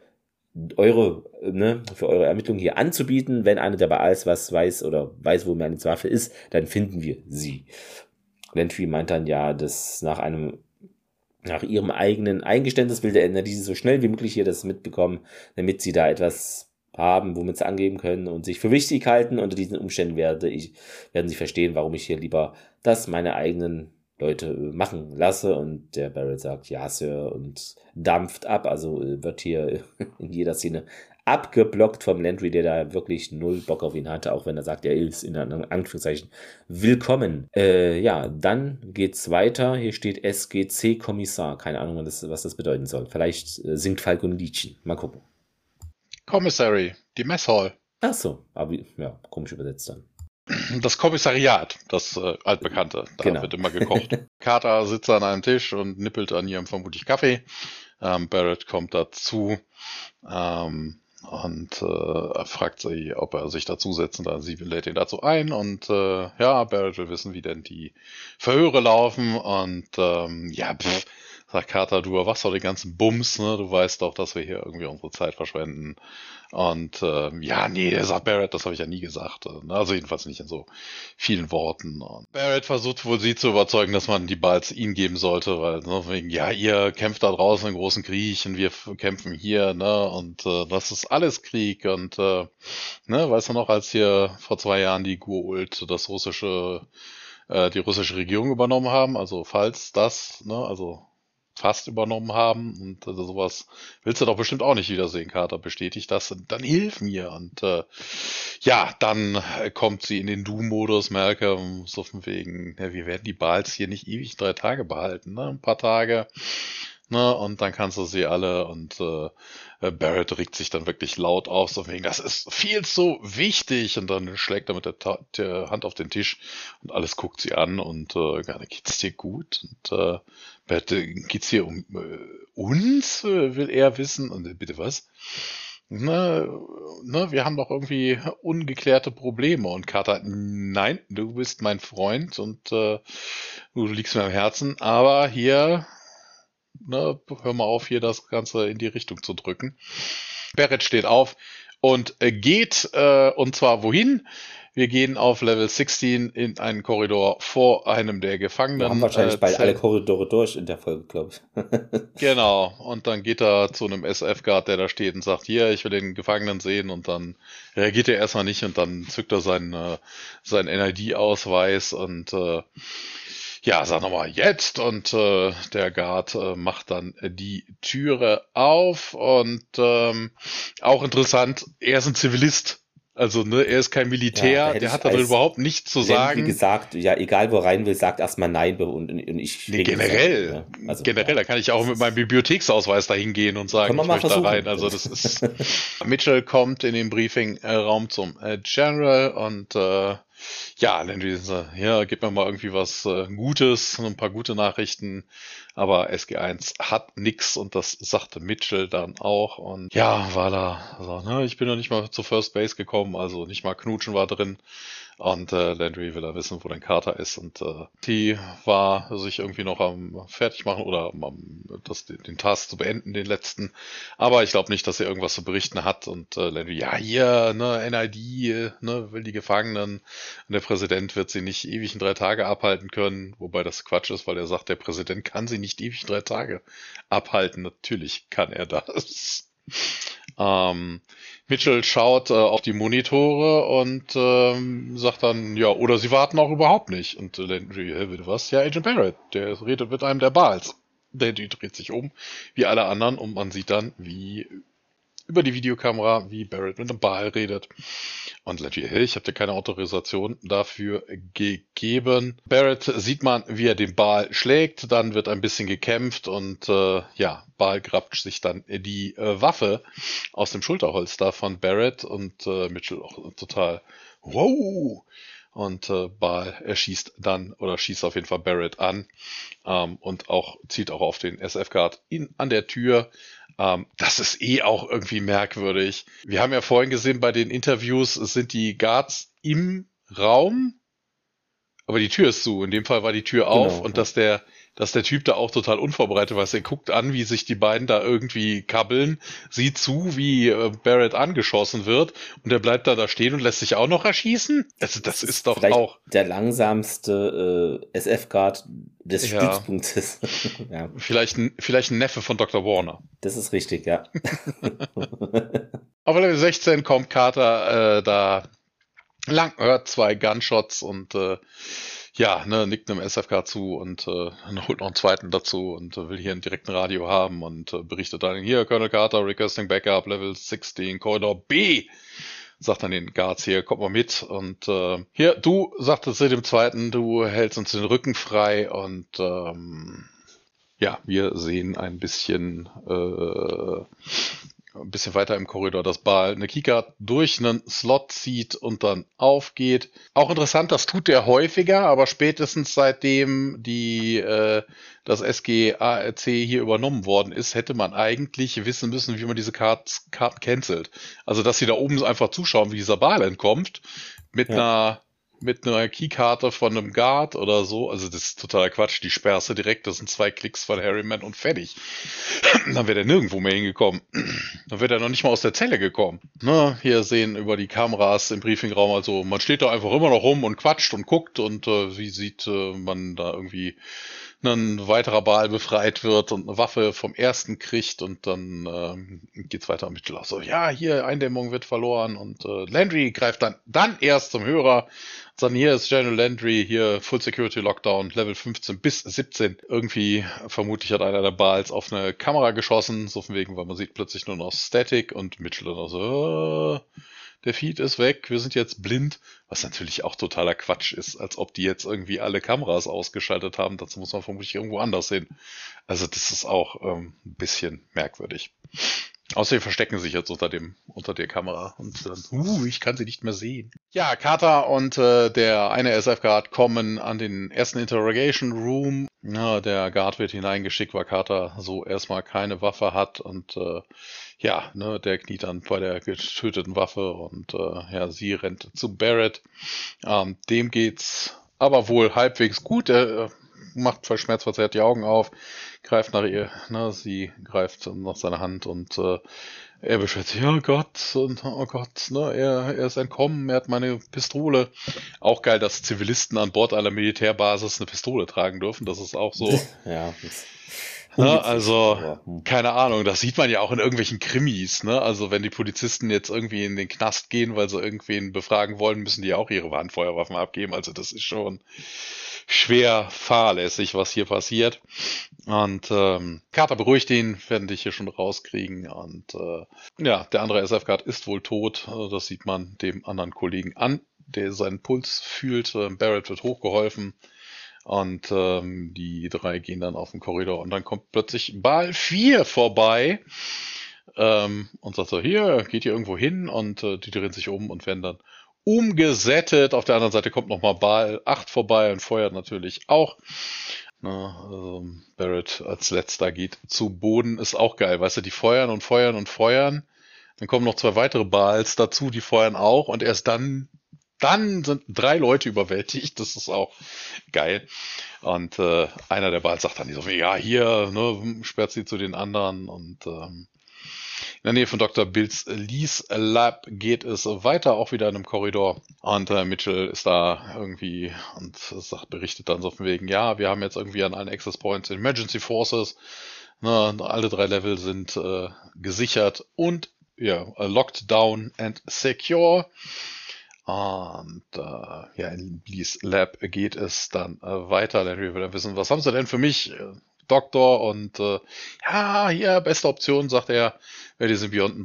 für eure Ermittlungen hier anzubieten. Wenn einer der Baals was weiß oder weiß, wo meine Waffe ist, dann finden wir sie. Landry meint dann, ja, dass nach ihrem eigenen Eingeständnis will der Energie so schnell wie möglich hier das mitbekommen, damit sie da etwas haben, womit sie angeben können und sich für wichtig halten. Unter diesen Umständen werden sie verstehen, warum ich hier lieber das meine eigenen Leute machen lasse. Und der Barrett sagt, ja, Sir, und dampft ab. Also wird hier in jeder Szene abgeblockt vom Landry, der da wirklich null Bock auf ihn hatte, auch wenn er sagt, er ist in Anführungszeichen willkommen. Ja, dann geht's weiter. Hier steht SGC-Kommissar. Keine Ahnung, was das bedeuten soll. Vielleicht singt Falco ein Liedchen. Mal gucken. Commissary, die Messhall. Ach so, aber ja, komisch übersetzt dann. Das Kommissariat, das altbekannte, da Genau. wird immer gekocht. Carter sitzt an einem Tisch und nippelt an ihrem vermutlich Kaffee. Barrett kommt dazu und fragt sie, ob er sich dazusetzen darf. Sie lädt ihn dazu ein und ja, Barrett will wissen, wie denn die Verhöre laufen und sagt Carter, du überwachst doch den ganzen Bums, ne? Du weißt doch, dass wir hier irgendwie unsere Zeit verschwenden. Und ja, nee, sagt Barrett, das habe ich ja nie gesagt. Also jedenfalls nicht in so vielen Worten. Und Barrett versucht wohl, sie zu überzeugen, dass man die Baals ihm geben sollte, weil, ne, wegen, ja, ihr kämpft da draußen einen großen Krieg und wir kämpfen hier, ne, und das ist alles Krieg. Und, ne, weißt du noch, als hier vor 2 Jahren die Goa'uld die russische Regierung übernommen haben, also falls das, ne, also fast übernommen haben und sowas willst du doch bestimmt auch nicht wiedersehen. Carter bestätigt das und dann hilf mir und ja, dann kommt sie in den Doom-Modus, Malcolm, so von wegen, ja, wir werden die Baals hier nicht ewig 3 Tage behalten, ne, ein paar Tage, ne, und dann kannst du sie alle und Barrett regt sich dann wirklich laut auf, so wegen, das ist viel zu wichtig und dann schlägt er mit der Hand auf den Tisch und alles guckt sie an und geht's dir gut? Und Barrett, geht's hier um uns? Will er wissen? Und bitte was? Wir haben doch irgendwie ungeklärte Probleme. Und Carter, nein, du bist mein Freund und du liegst mir am Herzen, aber hier, hör mal auf, hier das Ganze in die Richtung zu drücken. Barrett steht auf und geht, und zwar wohin? Wir gehen auf Level 16 in einen Korridor vor einem der Gefangenen. Wir haben wahrscheinlich bald alle Korridore durch in der Folge, glaube ich. Genau, und dann geht er zu einem SF-Guard, der da steht und sagt, hier, ich will den Gefangenen sehen, und dann reagiert er erstmal nicht und dann zückt er seinen NID-Ausweis und ja, sag nochmal jetzt, und der Guard macht dann die Türe auf und auch interessant, er ist ein Zivilist. Also, ne, er ist kein Militär, der hat aber überhaupt nichts zu sagen. Wie gesagt, ja, egal wo er rein will, sagt erstmal nein und ich. Nee, generell. Ja. Also, generell, da kann ich auch mit meinem Bibliotheksausweis dahin gehen und sagen, ich möchte da rein. Also, das ist. Mitchell kommt in den Briefingraum zum General und ja, Landry sagt, ja, gib mir mal irgendwie was Gutes, ein paar gute Nachrichten, aber SG1 hat nix und das sagte Mitchell dann auch und ja, war da, also, ich bin noch nicht mal zur First Base gekommen, also nicht mal Knutschen war drin Und Landry will da wissen, wo denn Carter ist. Und die war sich irgendwie noch am Fertigmachen oder den Task zu beenden, den letzten. Aber ich glaube nicht, dass er irgendwas zu berichten hat. Und Landry, ja, hier, ne, NID, ne, will die Gefangenen. Und der Präsident wird sie nicht ewig in 3 Tage abhalten können. Wobei das Quatsch ist, weil er sagt, der Präsident kann sie nicht ewig in 3 Tage abhalten. Natürlich kann er das. Mitchell schaut auf die Monitore und sagt dann, ja, oder sie warten auch überhaupt nicht. Und Landry, bitte was? Ja, Agent Barrett, der redet mit einem der Bals. Landry dreht sich um, wie alle anderen, und man sieht dann, wie über die Videokamera, wie Barrett mit einem Bal redet. Und Landry, hey, ich habe dir keine Autorisation dafür gegeben. Barrett sieht man, wie er den Bal schlägt, dann wird ein bisschen gekämpft und ja, Bal grapscht sich dann die Waffe aus dem Schulterholster von Barrett und Mitchell auch total wow. Und Bal erschießt dann oder schießt auf jeden Fall Barrett an und auch zieht auch auf den SF-Guard an der Tür. Das ist auch irgendwie merkwürdig. Wir haben ja vorhin gesehen, bei den Interviews sind die Guards im Raum, aber die Tür ist zu. In dem Fall war die Tür auf Genau, und ja. dass der Typ da auch total unvorbereitet war. Er guckt an, wie sich die beiden da irgendwie kabbeln, sieht zu, wie Barrett angeschossen wird und er bleibt da stehen und lässt sich auch noch erschießen. Also das Das ist ist doch vielleicht auch, der langsamste SF-Guard des ja, Stützpunktes. Ja, vielleicht ein Neffe von Dr. Warner. das ist richtig, ja. Auf Level 16 kommt Carter da lang, hört 2 Gunshots und ja, ne, nickt einem SFK zu und holt noch einen zweiten dazu und will hier einen direkten Radio haben und berichtet dann, hier, Colonel Carter, requesting backup, Level 16, Corridor B. Sagt dann den Guards hier, kommt mal mit und hier, du, sagt es zu dem zweiten, du hältst uns den Rücken frei und ja, wir sehen ein bisschen weiter im Korridor, dass Bal eine Keycard durch einen Slot zieht und dann aufgeht. Auch interessant, das tut er häufiger, aber spätestens seitdem das SGARC hier übernommen worden ist, hätte man eigentlich wissen müssen, wie man diese Karten cancelt. Also, dass sie da oben einfach zuschauen, wie dieser Bal entkommt, mit Ja. einer Keykarte von einem Guard oder so. Also das ist totaler Quatsch. Die sperrst du direkt. Das sind 2 Klicks von Harryman und fertig. Dann wäre der nirgendwo mehr hingekommen. Dann wäre er noch nicht mal aus der Zelle gekommen. Na, hier sehen über die Kameras im Briefingraum, also man steht da einfach immer noch rum und quatscht und guckt und wie sieht man da irgendwie ein weiterer Bal befreit wird und eine Waffe vom ersten kriegt und dann geht's weiter mit Mitchell. So, ja, hier Eindämmung wird verloren und Landry greift dann erst zum Hörer. Dann hier ist General Landry, hier Full Security Lockdown, Level 15 bis 17. Irgendwie, vermutlich hat einer der Bals auf eine Kamera geschossen, so von wegen, weil man sieht plötzlich nur noch Static und Mitchell dann auch so, der Feed ist weg, wir sind jetzt blind, was natürlich auch totaler Quatsch ist, als ob die jetzt irgendwie alle Kameras ausgeschaltet haben, dazu muss man vermutlich irgendwo anders hin. Also das ist auch ein bisschen merkwürdig. Außerdem verstecken sie sich jetzt unter der Kamera und dann, ich kann sie nicht mehr sehen. Ja, Carter und der eine SF-Guard kommen an den ersten Interrogation Room. Ja, der Guard wird hineingeschickt, weil Carter so erstmal keine Waffe hat und ja, ne, der kniet dann bei der getöteten Waffe und ja, sie rennt zu Barrett. Dem geht's aber wohl halbwegs gut. Er macht voll schmerzverzerrt die Augen auf, greift nach ihr, ne, sie greift nach seiner Hand und er beschwert sich, oh Gott, und oh Gott, ne, er ist entkommen, er hat meine Pistole. Auch geil, dass Zivilisten an Bord einer Militärbasis eine Pistole tragen dürfen, das ist auch so. Ja, das ist Ne, unüblich, also, aber keine Ahnung, das sieht man ja auch in irgendwelchen Krimis, ne? Also, wenn die Polizisten jetzt irgendwie in den Knast gehen, weil sie irgendwen befragen wollen, müssen die auch ihre Handfeuerwaffen abgeben. Also, das ist schon schwer fahrlässig, was hier passiert. Und Carter beruhigt ihn, werden dich hier schon rauskriegen. Und ja, der andere SF-Guard ist wohl tot. Das sieht man dem anderen Kollegen an, der seinen Puls fühlt. Barrett wird hochgeholfen. Und die 3 gehen dann auf den Korridor und dann kommt plötzlich Bal 4 vorbei und sagt so, hier, geht ihr irgendwo hin? Und die drehen sich um und werden dann umgesettet. Auf der anderen Seite kommt nochmal Bal 8 vorbei und feuert natürlich auch. Na, also Barrett als letzter geht zu Boden, ist auch geil, weißt du, die feuern und feuern und feuern. Dann kommen noch 2 weitere Bals dazu, die feuern auch und erst dann dann sind 3 Leute überwältigt. Das ist auch geil. Und einer der Baals sagt dann so, ja, hier, ne, sperrt sie zu den anderen. Und in der Nähe von Dr. Bills Lees Lab geht es weiter, auch wieder in einem Korridor. Und Mitchell ist da irgendwie und berichtet dann so von wegen, ja, wir haben jetzt irgendwie an allen Access Points Emergency Forces. Ne, alle 3 Level sind gesichert und ja, locked down and secure. Und ja, in Lees Lab geht es dann weiter. Dann will wir wissen, was haben sie denn für mich, Doktor? Und ja, hier, beste Option, sagt er, wäre die Symbionten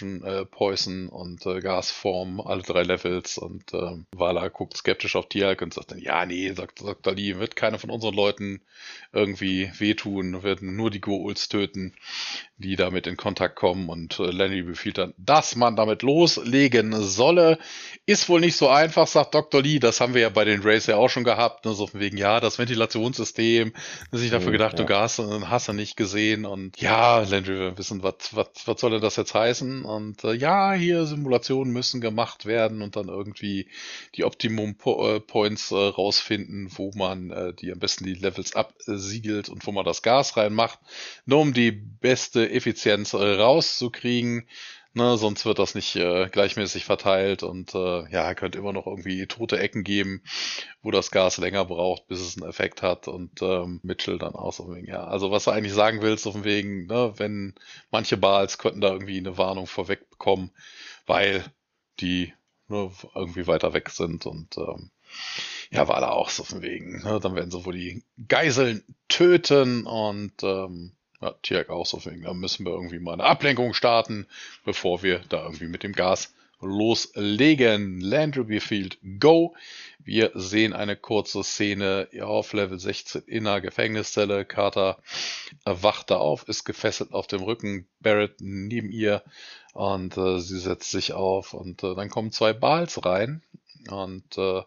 Poison und Gasform, alle 3 Levels. Und Vala guckt skeptisch auf Tialk und sagt dann, ja, nee, sagt Dr. Lee, wird keiner von unseren Leuten irgendwie wehtun, werden nur die Goa'uls töten, die damit in Kontakt kommen. Und Lenny befiehlt dann, dass man damit loslegen solle. Ist wohl nicht so einfach, sagt Dr. Lee. Das haben wir ja bei den Rays ja auch schon gehabt. Ne? So von wegen, ja, das Ventilationssystem. Da sich dafür gedacht, ja. Du hast du nicht gesehen. Und ja, Landry, wir wissen, was soll denn das jetzt heißen? Und ja, hier Simulationen müssen gemacht werden und dann irgendwie die Optimum Points rausfinden, wo man die am besten die Levels absiegelt und wo man das Gas reinmacht, nur um die beste Effizienz rauszukriegen. Ne, sonst wird das nicht gleichmäßig verteilt und ja, könnte immer noch irgendwie tote Ecken geben, wo das Gas länger braucht, bis es einen Effekt hat. Und Mitchell dann auch so wegen, ja, also was du eigentlich sagen willst, so von wegen, ne, wenn manche Baals könnten da irgendwie eine Warnung vorweg bekommen, weil die irgendwie weiter weg sind und ja, war da auch so von wegen, ne, dann werden sie wohl die Geiseln töten und ja, Tialk auch so, da müssen wir irgendwie mal eine Ablenkung starten, bevor wir da irgendwie mit dem Gas loslegen. Landry befiehlt Go. Wir sehen eine kurze Szene auf Level 16 in einer Gefängniszelle. Carter wacht da auf, ist gefesselt auf dem Rücken, Barrett neben ihr und sie setzt sich auf und dann kommen 2 Baals rein. Und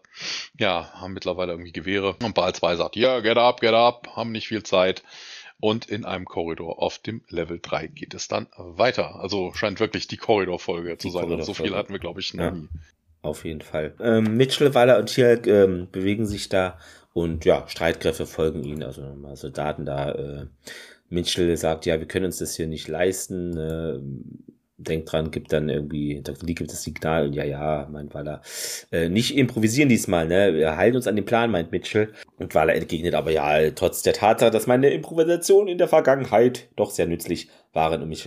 ja, haben mittlerweile irgendwie Gewehre. Und Baal 2 sagt, ja, get up, haben nicht viel Zeit. Und in einem Korridor auf dem Level 3 geht es dann weiter. Also scheint wirklich die Korridorfolge zu sein. So viel hatten wir, glaube ich, noch nie. Auf jeden Fall. Mitchell, Vala und Tialk bewegen sich da und ja, Streitkräfte folgen ihnen, also Soldaten da. Mitchell sagt, ja, wir können uns das hier nicht leisten. Denkt dran, gibt dann irgendwie, Dr. Lee gibt das Signal und ja, meint Vala, nicht improvisieren diesmal, ne? Wir halten uns an den Plan, meint Mitchell. Und Vala entgegnet aber ja, trotz der Tatsache, dass meine Improvisation in der Vergangenheit doch sehr nützlich waren. Und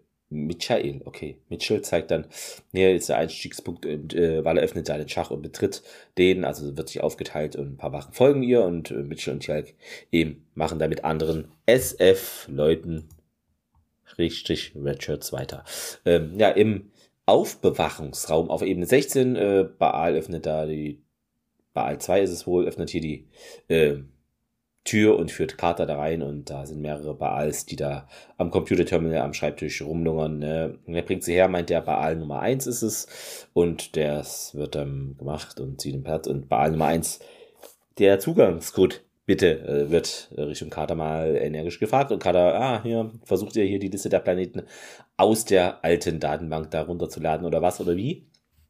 Mitchell zeigt dann, hier ist der Einstiegspunkt und Vala öffnet seinen Schach und betritt den, also wird sich aufgeteilt und ein paar Wachen folgen ihr und Mitchell und Tialk eben machen da mit anderen SF-Leuten Redshirts weiter. Ja, im Aufbewachungsraum auf Ebene 16, Baal öffnet da Baal 2 ist es wohl, öffnet hier die Tür und führt Carter da rein und da sind mehrere Baals, die da am Computerterminal am Schreibtisch rumlungern. Er bringt sie her, meint der Baal Nummer 1 ist es und das wird dann gemacht und zieht den Platz und Baal Nummer 1, der Zugangscode bitte, wird Richtung Carter mal energisch gefragt und Carter, hier, versucht ihr hier die Liste der Planeten aus der alten Datenbank da runterzuladen oder was oder wie?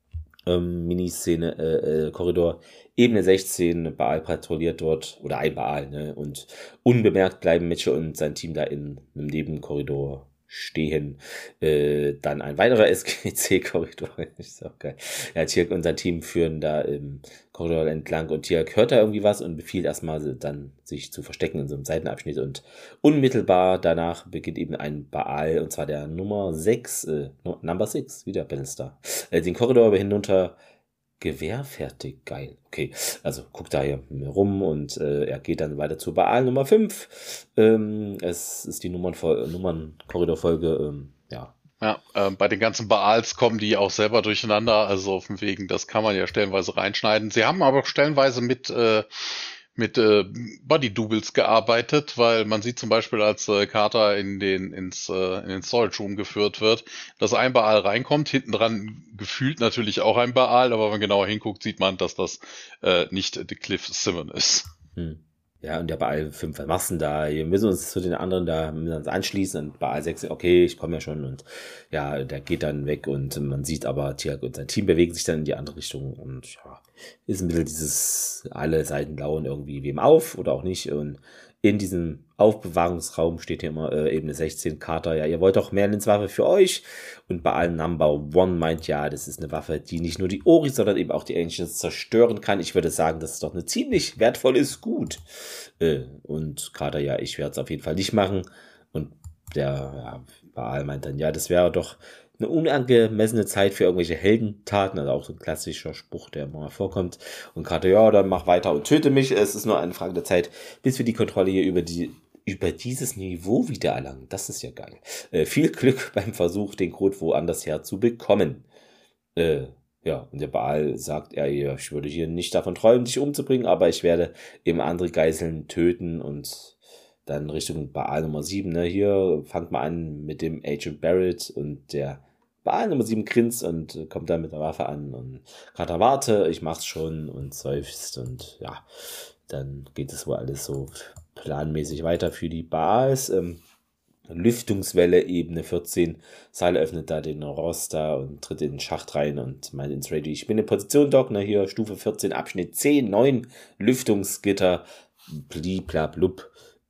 Miniszene, Korridor, Ebene 16, Baal patrouilliert dort, oder ein Baal, ne, und unbemerkt bleiben Mitchell und sein Team da in einem Nebenkorridor stehen. Dann ein weiterer SGC-Korridor. Ist auch geil. Ja, Tialk und sein Team führen da im Korridor entlang und Tialk hört da irgendwie was und befiehlt erstmal dann, sich zu verstecken in so einem Seitenabschnitt und unmittelbar danach beginnt eben ein Baal und zwar der Nummer 6, Number 6, wieder Battlestar, den Korridor hinunter gewehrfertig, geil. Okay, also guckt da hier rum und er geht dann weiter zu Baal Nummer 5. Es ist die Nummernkorridorfolge, ja. Ja, bei den ganzen Baals kommen die auch selber durcheinander, also auf dem Wegen, das kann man ja stellenweise reinschneiden. Sie haben aber stellenweise mit Body Doubles gearbeitet, weil man sieht zum Beispiel, als Carter in den Storage Room geführt wird, dass ein Baal reinkommt, hinten dran gefühlt natürlich auch ein Baal, aber wenn man genauer hinguckt, sieht man, dass das nicht Cliff Simmons ist. Ja, und der Baal 5, was machst du denn da? Wir müssen uns zu den anderen da müssen uns anschließen. Und Baal 6, okay, ich komme ja schon. Und ja, der geht dann weg und man sieht aber, Tiag und sein Team bewegen sich dann in die andere Richtung. Und ja, ist ein bisschen dieses, alle Seiten lauern irgendwie wem auf oder auch nicht. Und in diesem Aufbewahrungsraum steht hier immer Ebene 16, Carter, ja, ihr wollt doch Merlins Waffe für euch. Und Baal Number One meint, ja, das ist eine Waffe, die nicht nur die Ori, sondern eben auch die Ancients zerstören kann. Ich würde sagen, das ist doch eine ziemlich wertvolles Gut. Und Carter, ja, ich werde es auf jeden Fall nicht machen. Und der ja, Baal meint dann, ja, das wäre doch eine unangemessene Zeit für irgendwelche Heldentaten, also auch so ein klassischer Spruch, der immer mal vorkommt. Und Carter, ja, dann mach weiter und töte mich. Es ist nur eine Frage der Zeit, bis wir die Kontrolle hier über dieses Niveau wieder erlangen. Das ist ja geil. Viel Glück beim Versuch, den Code woanders her zu bekommen. Ja, und der Baal sagt, ich würde hier nicht davon träumen, dich umzubringen, aber ich werde eben andere Geiseln töten und dann Richtung Baal Nummer 7, ne, hier fangt mal an mit dem Agent Barrett und der Baal Nummer 7 grinst und kommt dann mit der Waffe an und Carter, warte, ich mach's schon und seufzt und ja, dann geht es wohl alles so planmäßig weiter für die Baals. Lüftungswelle, Ebene 14. Sal öffnet da den Roster und tritt in den Schacht rein und meint ins Radio, ich bin in Position, Doc, na hier, Stufe 14, Abschnitt 10, 9, Lüftungsgitter, bliblablub,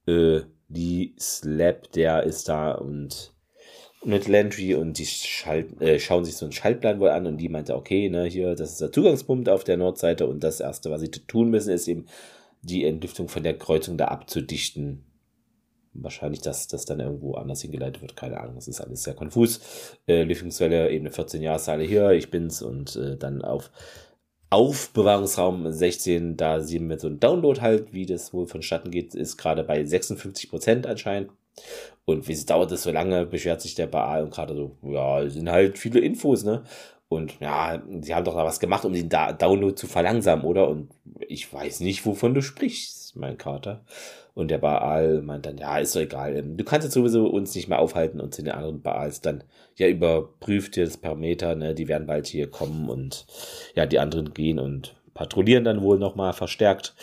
die Slap, der ist da und mit Landry und die schauen sich so einen Schaltplan wohl an und die meinte, okay, ne, hier, das ist der Zugangspunkt auf der Nordseite und das Erste, was sie tun müssen, ist eben die Entlüftung von der Kreuzung da abzudichten. Wahrscheinlich, dass das dann irgendwo anders hingeleitet wird, keine Ahnung, das ist alles sehr konfus. Lüftungswelle, Ebene 14 Jahreszahl hier, ich bin's und dann auf Aufbewahrungsraum 16, da sehen wir so ein Download halt, wie das wohl vonstatten geht, ist gerade bei 56% anscheinend. Und wie dauert das so lange, beschwert sich der Baal und gerade so, ja, es sind halt viele Infos, ne? Und ja, sie haben doch da was gemacht, um den Download zu verlangsamen, oder? Und ich weiß nicht, wovon du sprichst, mein Kater. Und der Baal meint dann, ja, ist doch egal. Du kannst jetzt sowieso uns nicht mehr aufhalten und zu den anderen Baals dann, ja, überprüft ihr das Parameter, ne? Die werden bald hier kommen und ja, die anderen gehen und patrouillieren dann wohl nochmal verstärkt.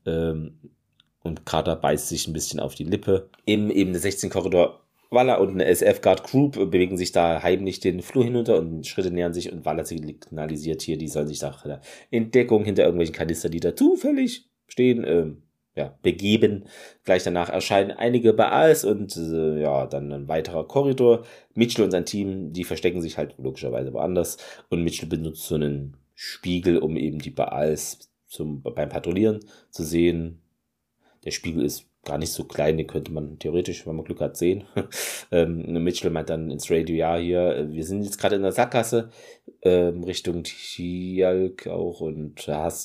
Und Carter beißt sich ein bisschen auf die Lippe. Im Ebene 16 Korridor Waller und eine SF-Guard Group bewegen sich da heimlich den Flur hinunter und Schritte nähern sich und Waller signalisiert hier, die sollen sich da in Deckung hinter irgendwelchen Kanister, die da zufällig stehen, begeben. Gleich danach erscheinen einige Baals und dann ein weiterer Korridor. Mitchell und sein Team, die verstecken sich halt logischerweise woanders und Mitchell benutzt so einen Spiegel, um eben die Baals beim Patrouillieren zu sehen. Der Spiegel ist gar nicht so klein, den könnte man theoretisch, wenn man Glück hat, sehen. Mitchell meint dann ins Radio, ja, hier, wir sind jetzt gerade in der Sackgasse, Richtung Tialk auch, und da hast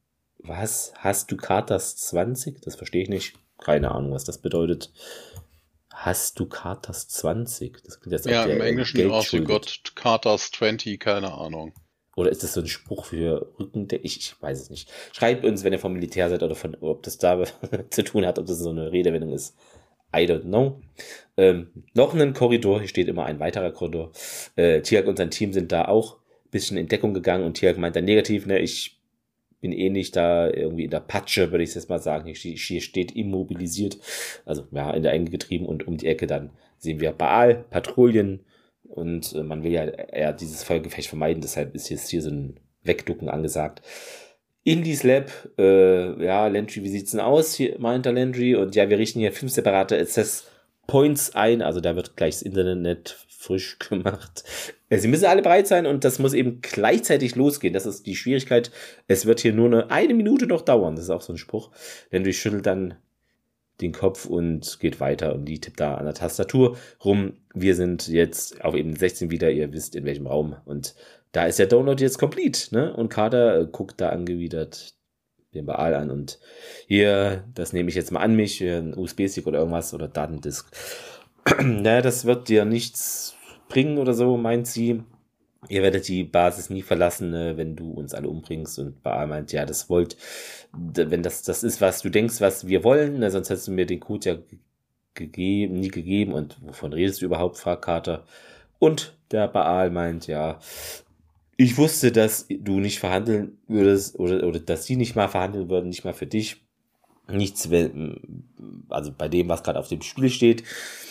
du Carters 20? Das verstehe ich nicht. Keine Ahnung, was das bedeutet. Hast du Carters 20? Das klingt jetzt ja, im Englischen auch so Gott Carters 20, keine Ahnung. Oder ist das so ein Spruch für Rückendeckung? Ich weiß es nicht. Schreibt uns, wenn ihr vom Militär seid oder ob das da zu tun hat, ob das so eine Redewendung ist. I don't know. Noch ein Korridor, hier steht immer ein weiterer Korridor. Tiag und sein Team sind da auch ein bisschen in Deckung gegangen und Tiag meint dann negativ, ne, ich bin eh nicht da irgendwie in der Patsche, würde ich jetzt mal sagen. Hier steht immobilisiert, also ja, in der Enge getrieben und um die Ecke dann sehen wir Baal, Patrouillen, und man will ja eher dieses Feuergefecht vermeiden, deshalb ist jetzt hier so ein Wegducken angesagt. Indies Lab, Landry, wie sieht's denn aus? Hier meint der Landry, und ja, wir richten hier 5 separate Access Points ein, also da wird gleich das Internet frisch gemacht. Sie müssen alle bereit sein und das muss eben gleichzeitig losgehen. Das ist die Schwierigkeit. Es wird hier nur eine Minute noch dauern. Das ist auch so ein Spruch. Landry schüttelt dann den Kopf und geht weiter und die tippt da an der Tastatur rum. Wir sind jetzt auf Ebene 16 wieder, ihr wisst in welchem Raum, und da ist der Download jetzt complete, ne? Und Carter guckt da angewidert den Baal an und hier, das nehme ich jetzt mal an mich, ein USB-Stick oder irgendwas oder Datendisk. Naja, das wird dir nichts bringen oder so, meint sie. Ihr werdet die Basis nie verlassen, wenn du uns alle umbringst. Und Baal meint, ja, wenn das ist, was du denkst, was wir wollen, sonst hättest du mir den Code ja nie gegeben. Und wovon redest du überhaupt, fragt Carter. Und der Baal meint, ja, ich wusste, dass du nicht verhandeln würdest oder dass sie nicht mal verhandeln würden, nicht mal für dich. nichts, also bei dem, was gerade auf dem Spiel steht.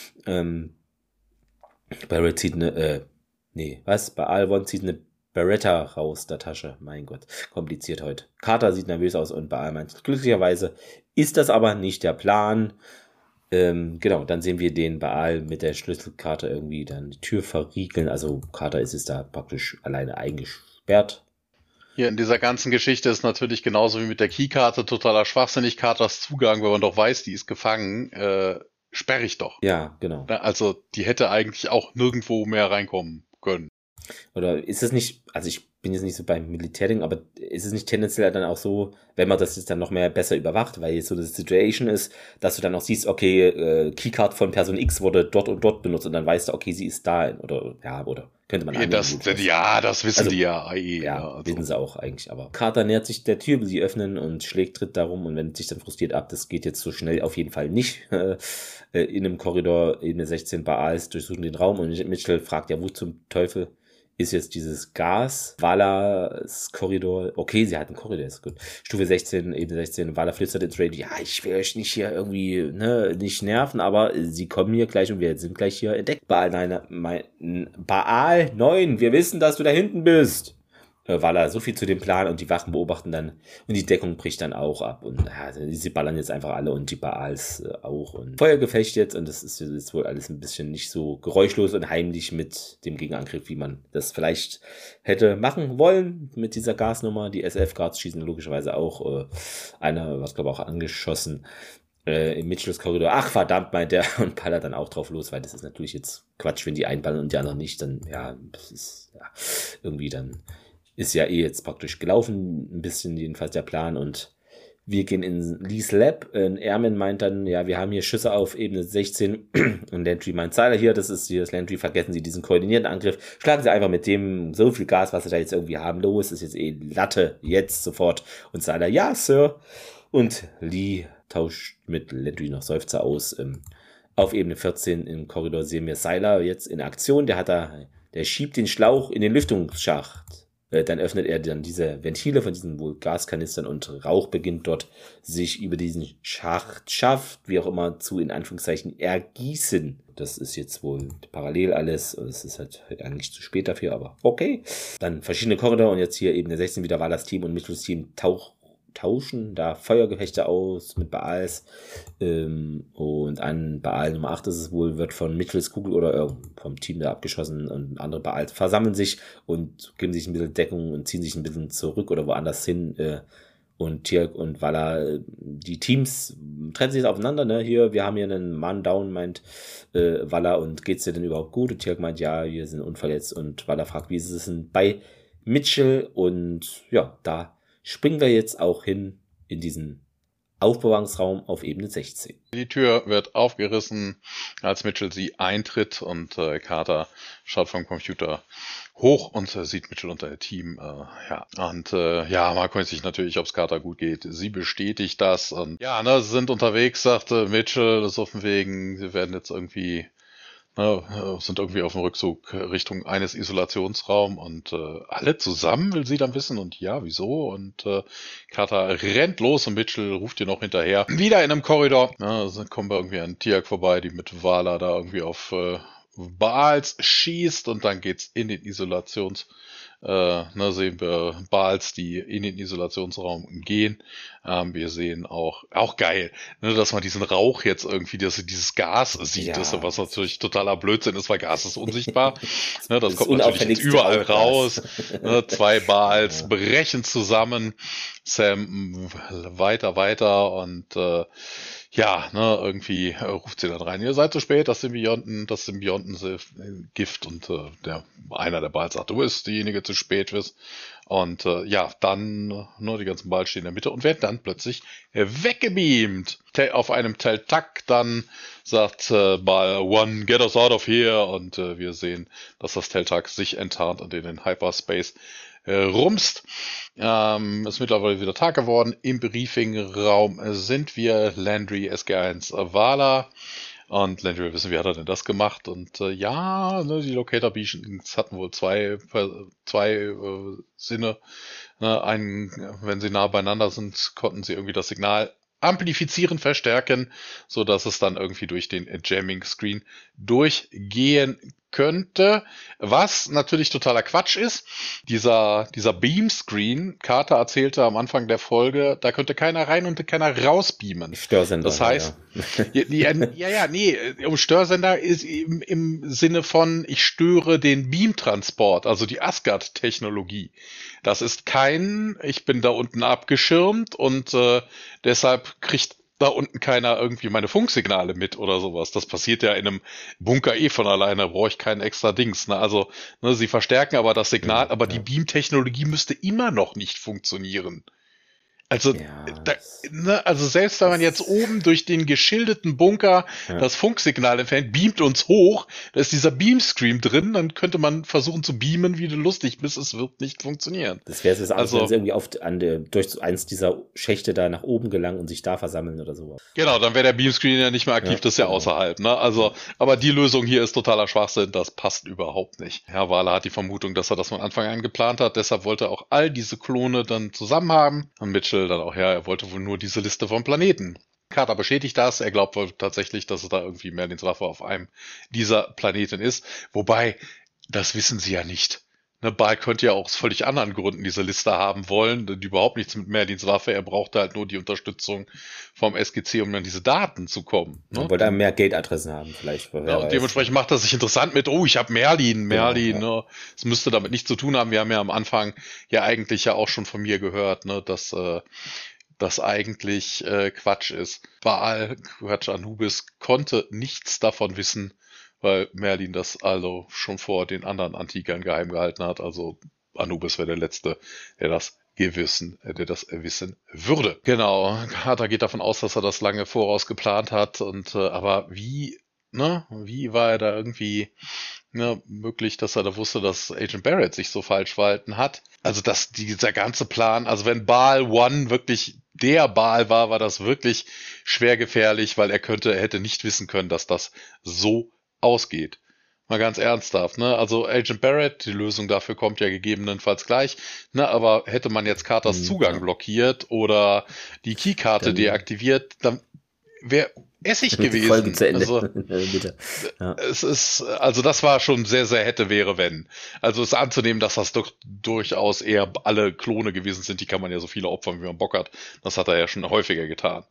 Barrett zieht bei Alvon zieht eine Beretta raus der Tasche. Mein Gott, kompliziert heute. Carter sieht nervös aus und Baal meint, glücklicherweise ist das aber nicht der Plan. Genau, dann sehen wir den Baal mit der Schlüsselkarte irgendwie dann die Tür verriegeln. Also Carter ist es da praktisch alleine eingesperrt. Hier in dieser ganzen Geschichte ist natürlich genauso wie mit der Keykarte totaler Schwachsinnig. Carters Zugang, wenn man doch weiß, die ist gefangen, sperre ich doch. Ja, genau. Also die hätte eigentlich auch nirgendwo mehr reinkommen können. Oder ist es nicht, also ich bin jetzt nicht so beim Militärding, aber ist es nicht tendenziell dann auch so, wenn man das jetzt dann noch mehr besser überwacht, weil jetzt so eine Situation ist, dass du dann auch siehst, okay, Keycard von Person X wurde dort und dort benutzt und dann weißt du, okay, sie ist da, oder könnte man das wissen die ja. Ja, wissen sie auch eigentlich, aber Carter nähert sich der Tür, will sie öffnen und schlägt Tritt darum und wendet sich dann frustriert ab. Das geht jetzt so schnell auf jeden Fall nicht. In einem Korridor, Ebene 16, Baals durchsuchen den Raum und Mitchell fragt ja, wo zum Teufel ist jetzt dieses Gas. Valas Korridor, okay, sie hat einen Korridor, ist gut. Stufe 16, Ebene 16, Vala flüstert ins Radio, ja, ich will euch nicht hier irgendwie, nicht nerven, aber sie kommen hier gleich und wir sind gleich hier entdeckt. Baal 9, wir wissen, dass du da hinten bist. Vala, so viel zu dem Plan und die Wachen beobachten dann und die Deckung bricht dann auch ab und sie ballern jetzt einfach alle und die Baals auch und Feuergefecht jetzt und das ist jetzt wohl alles ein bisschen nicht so geräuschlos und heimlich mit dem Gegenangriff, wie man das vielleicht hätte machen wollen mit dieser Gasnummer. Die SF-Guards schießen logischerweise auch einer, was glaube ich auch angeschossen im Mitchells Korridor. Ach verdammt, meint der und ballert dann auch drauf los, weil das ist natürlich jetzt Quatsch, wenn die einballen und die anderen nicht, dann das ist irgendwie dann ist ja jetzt praktisch gelaufen, ein bisschen jedenfalls der Plan und wir gehen in Lees Lab. Airman meint dann, ja, wir haben hier Schüsse auf Ebene 16 und Landry meint, Seiler hier, das ist hier das Landry, vergessen Sie diesen koordinierten Angriff, schlagen Sie einfach mit dem so viel Gas, was Sie da jetzt irgendwie haben, los, ist jetzt Latte, jetzt sofort und Seiler, ja, Sir. Und Lee tauscht mit Landry noch Seufzer aus. Auf Ebene 14 im Korridor sehen wir Seiler jetzt in Aktion, der schiebt den Schlauch in den Lüftungsschacht. Dann öffnet er dann diese Ventile von diesen wohl Gaskanistern und Rauch beginnt dort sich über diesen Schacht, wie auch immer, zu in Anführungszeichen ergießen. Das ist jetzt wohl parallel alles. Es ist halt eigentlich zu spät dafür, aber okay. Dann verschiedene Korridore und jetzt hier Ebene 16 wieder war das Team und Mitchells Team tauschen da Feuergefechte aus mit Baals und an Baal Nummer 8 ist es wohl, wird von Mitchells Kugel oder vom Team da abgeschossen und andere Baals versammeln sich und geben sich ein bisschen Deckung und ziehen sich ein bisschen zurück oder woanders hin und Tirk und Vala, die Teams trennen sich jetzt aufeinander, ne? Hier, wir haben hier einen Mann down, meint Vala, und geht's dir denn überhaupt gut? Und Tirk meint, ja, wir sind unverletzt und Vala fragt, wie ist es denn bei Mitchell und ja, da springen wir jetzt auch hin in diesen Aufbewahrungsraum auf Ebene 16. Die Tür wird aufgerissen, als Mitchell sie eintritt und Carter schaut vom Computer hoch und sieht Mitchell und ihr Team. Man guckt sich natürlich, ob es Carter gut geht. Sie bestätigt das und sie sind unterwegs, sagte Mitchell, das ist auf dem Wegen, sie werden jetzt irgendwie sind irgendwie auf dem Rückzug Richtung eines Isolationsraums und alle zusammen will sie dann wissen und ja, wieso? Und Carter rennt los und Mitchell ruft ihr noch hinterher. Wieder in einem Korridor. Dann kommen wir irgendwie an Tiak vorbei, die mit Vala da irgendwie auf Baals schießt und dann geht's in den sehen wir Baals, die in den Isolationsraum gehen. Wir sehen auch geil, dass man diesen Rauch jetzt irgendwie, dieses Gas sieht, was natürlich totaler Blödsinn ist, weil Gas ist unsichtbar. Das kommt natürlich jetzt überall raus. 2 Baals brechen zusammen. Sam weiter und irgendwie ruft sie dann rein, ihr seid zu spät, das Symbionten-Gift und einer der Baals sagt, du bist diejenige zu spät bist und dann die ganzen Baals stehen in der Mitte und werden dann plötzlich weggebeamt. Auf einem Teltak dann sagt Baal One, get us out of here und wir sehen, dass das Teltak sich enttarnt und in den Hyperspace rumst. Ist mittlerweile wieder Tag geworden. Im Briefingraum sind wir Landry, SG1, Vala. Und Landry, wir wissen, wie hat er denn das gemacht? Und die Locator Beacons hatten wohl zwei Sinne. Einen, wenn sie nah beieinander sind, konnten sie irgendwie das Signal amplifizieren, verstärken, so dass es dann irgendwie durch den Jamming Screen durchgehen könnte, was natürlich totaler Quatsch ist. Dieser Beam Screen, Carter erzählte am Anfang der Folge, da könnte keiner rein und keiner raus beamen. Störsender. Das heißt, nee, Störsender ist im Sinne von, ich störe den Beamtransport, also die Asgard-Technologie. Das ist ich bin da unten abgeschirmt und deshalb kriegt da unten keiner irgendwie meine Funksignale mit oder sowas. Das passiert ja in einem Bunker von alleine, brauche ich kein extra Dings. Ne? Also, ne, sie verstärken aber das Signal, aber die Beam-Technologie müsste immer noch nicht funktionieren. Also, also selbst wenn man jetzt oben durch den geschildeten Bunker das Funksignal entfernt, beamt uns hoch, da ist dieser Beamstream drin, dann könnte man versuchen zu beamen, wie du lustig bist, es wird nicht funktionieren. Das wäre es also, wenn sie irgendwie durch eins dieser Schächte da nach oben gelangen und sich da versammeln oder sowas. Genau, dann wäre der Beamscreen ja nicht mehr aktiv, das ist ja außerhalb. Ne? Also, aber die Lösung hier ist totaler Schwachsinn, das passt überhaupt nicht. Herr Wahler hat die Vermutung, dass er das von Anfang an geplant hat, deshalb wollte er auch all diese Klone dann zusammen haben. Und Mitchell dann auch, er wollte wohl nur diese Liste von Planeten. Carter bestätigt das, er glaubt wohl tatsächlich, dass es da irgendwie Merlins Waffe auf einem dieser Planeten ist. Wobei, das wissen sie ja nicht. Ne, Baal könnte ja auch aus völlig anderen Gründen diese Liste haben wollen, die überhaupt nichts mit Merlins Waffe, er brauchte halt nur die Unterstützung vom SGC, um an diese Daten zu kommen. Ne? Er wollte mehr Gate-Adressen haben, vielleicht. Ja, und dementsprechend macht das sich interessant mit, ich habe Merlin, ne? Das müsste damit nichts zu tun haben, wir haben ja am Anfang ja eigentlich ja auch schon von mir gehört, ne, dass das eigentlich Quatsch ist. Baal, Anubis, konnte nichts davon wissen, weil Merlin das also schon vor den anderen Antikern geheim gehalten hat. Also Anubis wäre der Letzte, der das wissen würde. Genau, Carter geht davon aus, dass er das lange voraus geplant hat. Und aber wie war er da irgendwie möglich, dass er da wusste, dass Agent Barrett sich so falsch verhalten hat? Also dass dieser ganze Plan, also wenn Baal One wirklich der Baal war das wirklich schwer gefährlich, weil er hätte nicht wissen können, dass das so ausgeht. Mal ganz ernsthaft, ne? Also Agent Barrett, die Lösung dafür kommt ja gegebenenfalls gleich, ne? Aber hätte man jetzt Carters Zugang blockiert oder die Keykarte deaktiviert, dann wäre Essig gewesen. Folge zu Ende. Also, Bitte. Ja. Also das war schon sehr, sehr hätte, wäre, wenn. Also es anzunehmen, dass das doch durchaus eher alle Klone gewesen sind, die kann man ja so viele opfern, wie man Bock hat. Das hat er ja schon häufiger getan.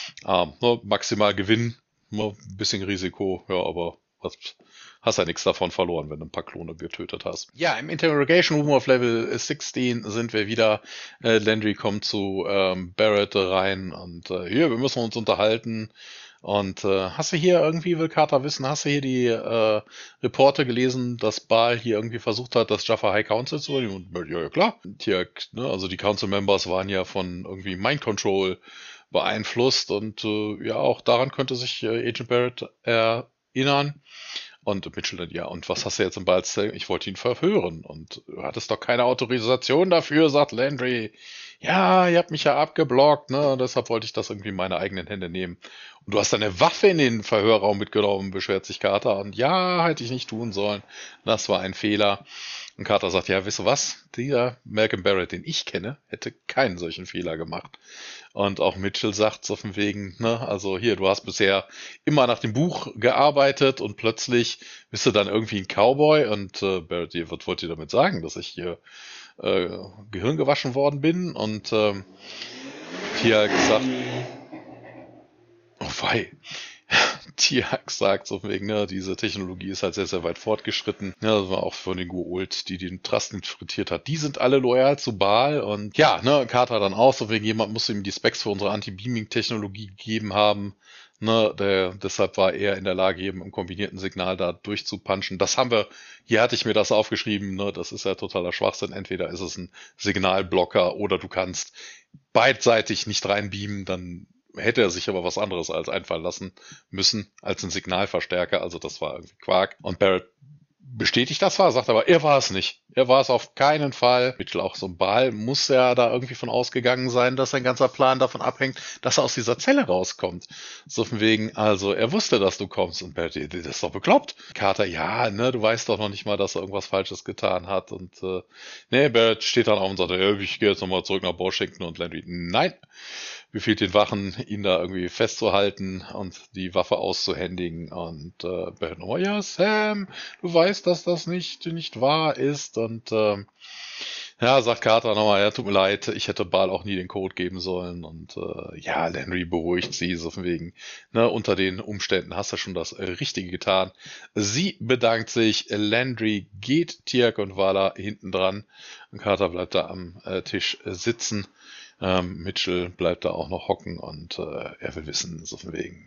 Maximal Gewinn, ein bisschen Risiko, ja, aber hast ja nichts davon verloren, wenn du ein paar Klone getötet hast. Ja, im Interrogation Room auf Level 16 sind wir wieder. Landry kommt zu Barrett rein und hier, wir müssen uns unterhalten. Und hast du hier irgendwie, will Carter wissen, hast du hier die Reporte gelesen, dass Baal hier irgendwie versucht hat, das Jaffa High Council zu übernehmen? Ja, klar. Hier, ne, also die Council Members waren ja von irgendwie Mind Control beeinflusst und auch daran könnte sich Agent Barrett erinnern. Und Mitchell dann, ja, und was hast du jetzt im Ball? Ich wollte ihn verhören. Und du hattest doch keine Autorisation dafür, sagt Landry. Ja, ihr habt mich ja abgeblockt, ne? Deshalb wollte ich das irgendwie in meine eigenen Hände nehmen. Und du hast eine Waffe in den Verhörraum mitgenommen, beschwert sich Carter. Und ja, hätte ich nicht tun sollen. Das war ein Fehler. Und Carter sagt, ja, weißt du was? Dieser Malcolm Barrett, den ich kenne, hätte keinen solchen Fehler gemacht. Und auch Mitchell sagt so von wegen, ne, also hier, du hast bisher immer nach dem Buch gearbeitet und plötzlich bist du dann irgendwie ein Cowboy und Barrett, was wollt ihr damit sagen, dass ich hier Gehirn gewaschen worden bin? Und Tiag sagt, oh wei. Tiag sagt so wegen, ne, diese Technologie ist halt sehr, sehr weit fortgeschritten. Ja, das war auch von den Goa'uld, die den Trust interpretiert hat. Die sind alle loyal zu Baal und ja, ne, Carter dann auch, so wegen jemand muss ihm die Specs für unsere Anti-Beaming-Technologie gegeben haben. Ne, deshalb war er in der Lage, eben im kombinierten Signal da durchzupunchen. Das haben wir, hier hatte ich mir das aufgeschrieben, ne, das ist ja totaler Schwachsinn. Entweder ist es ein Signalblocker oder du kannst beidseitig nicht reinbeamen, dann hätte er sich aber was anderes als einfallen lassen müssen, als ein Signalverstärker. Also das war irgendwie Quark. Und Barrett bestätigt das zwar, sagt aber, er war es nicht. Er war es auf keinen Fall. Mitchell auch so ein Baal muss ja da irgendwie von ausgegangen sein, dass sein ganzer Plan davon abhängt, dass er aus dieser Zelle rauskommt. So von wegen, also er wusste, dass du kommst. Und Barrett, das ist doch bekloppt. Carter, ja, ne, du weißt doch noch nicht mal, dass er irgendwas Falsches getan hat. Und Barrett steht dann auf und sagt, ich gehe jetzt nochmal zurück nach Washington. Und Landry, nein, befiehlt den Wachen, ihn da irgendwie festzuhalten und die Waffe auszuhändigen. Und Ben, oh ja, Sam, du weißt, dass das nicht wahr ist. Und ja, sagt Carter nochmal, ja, tut mir leid, ich hätte Ball auch nie den Code geben sollen. Und ja, Landry beruhigt sie so von wegen, ne, unter den Umständen hast du schon das Richtige getan. Sie bedankt sich, Landry geht Teal'c und Vala hinten dran und Carter bleibt da am Tisch sitzen. Mitchell bleibt da auch noch hocken und er will wissen, so von wegen,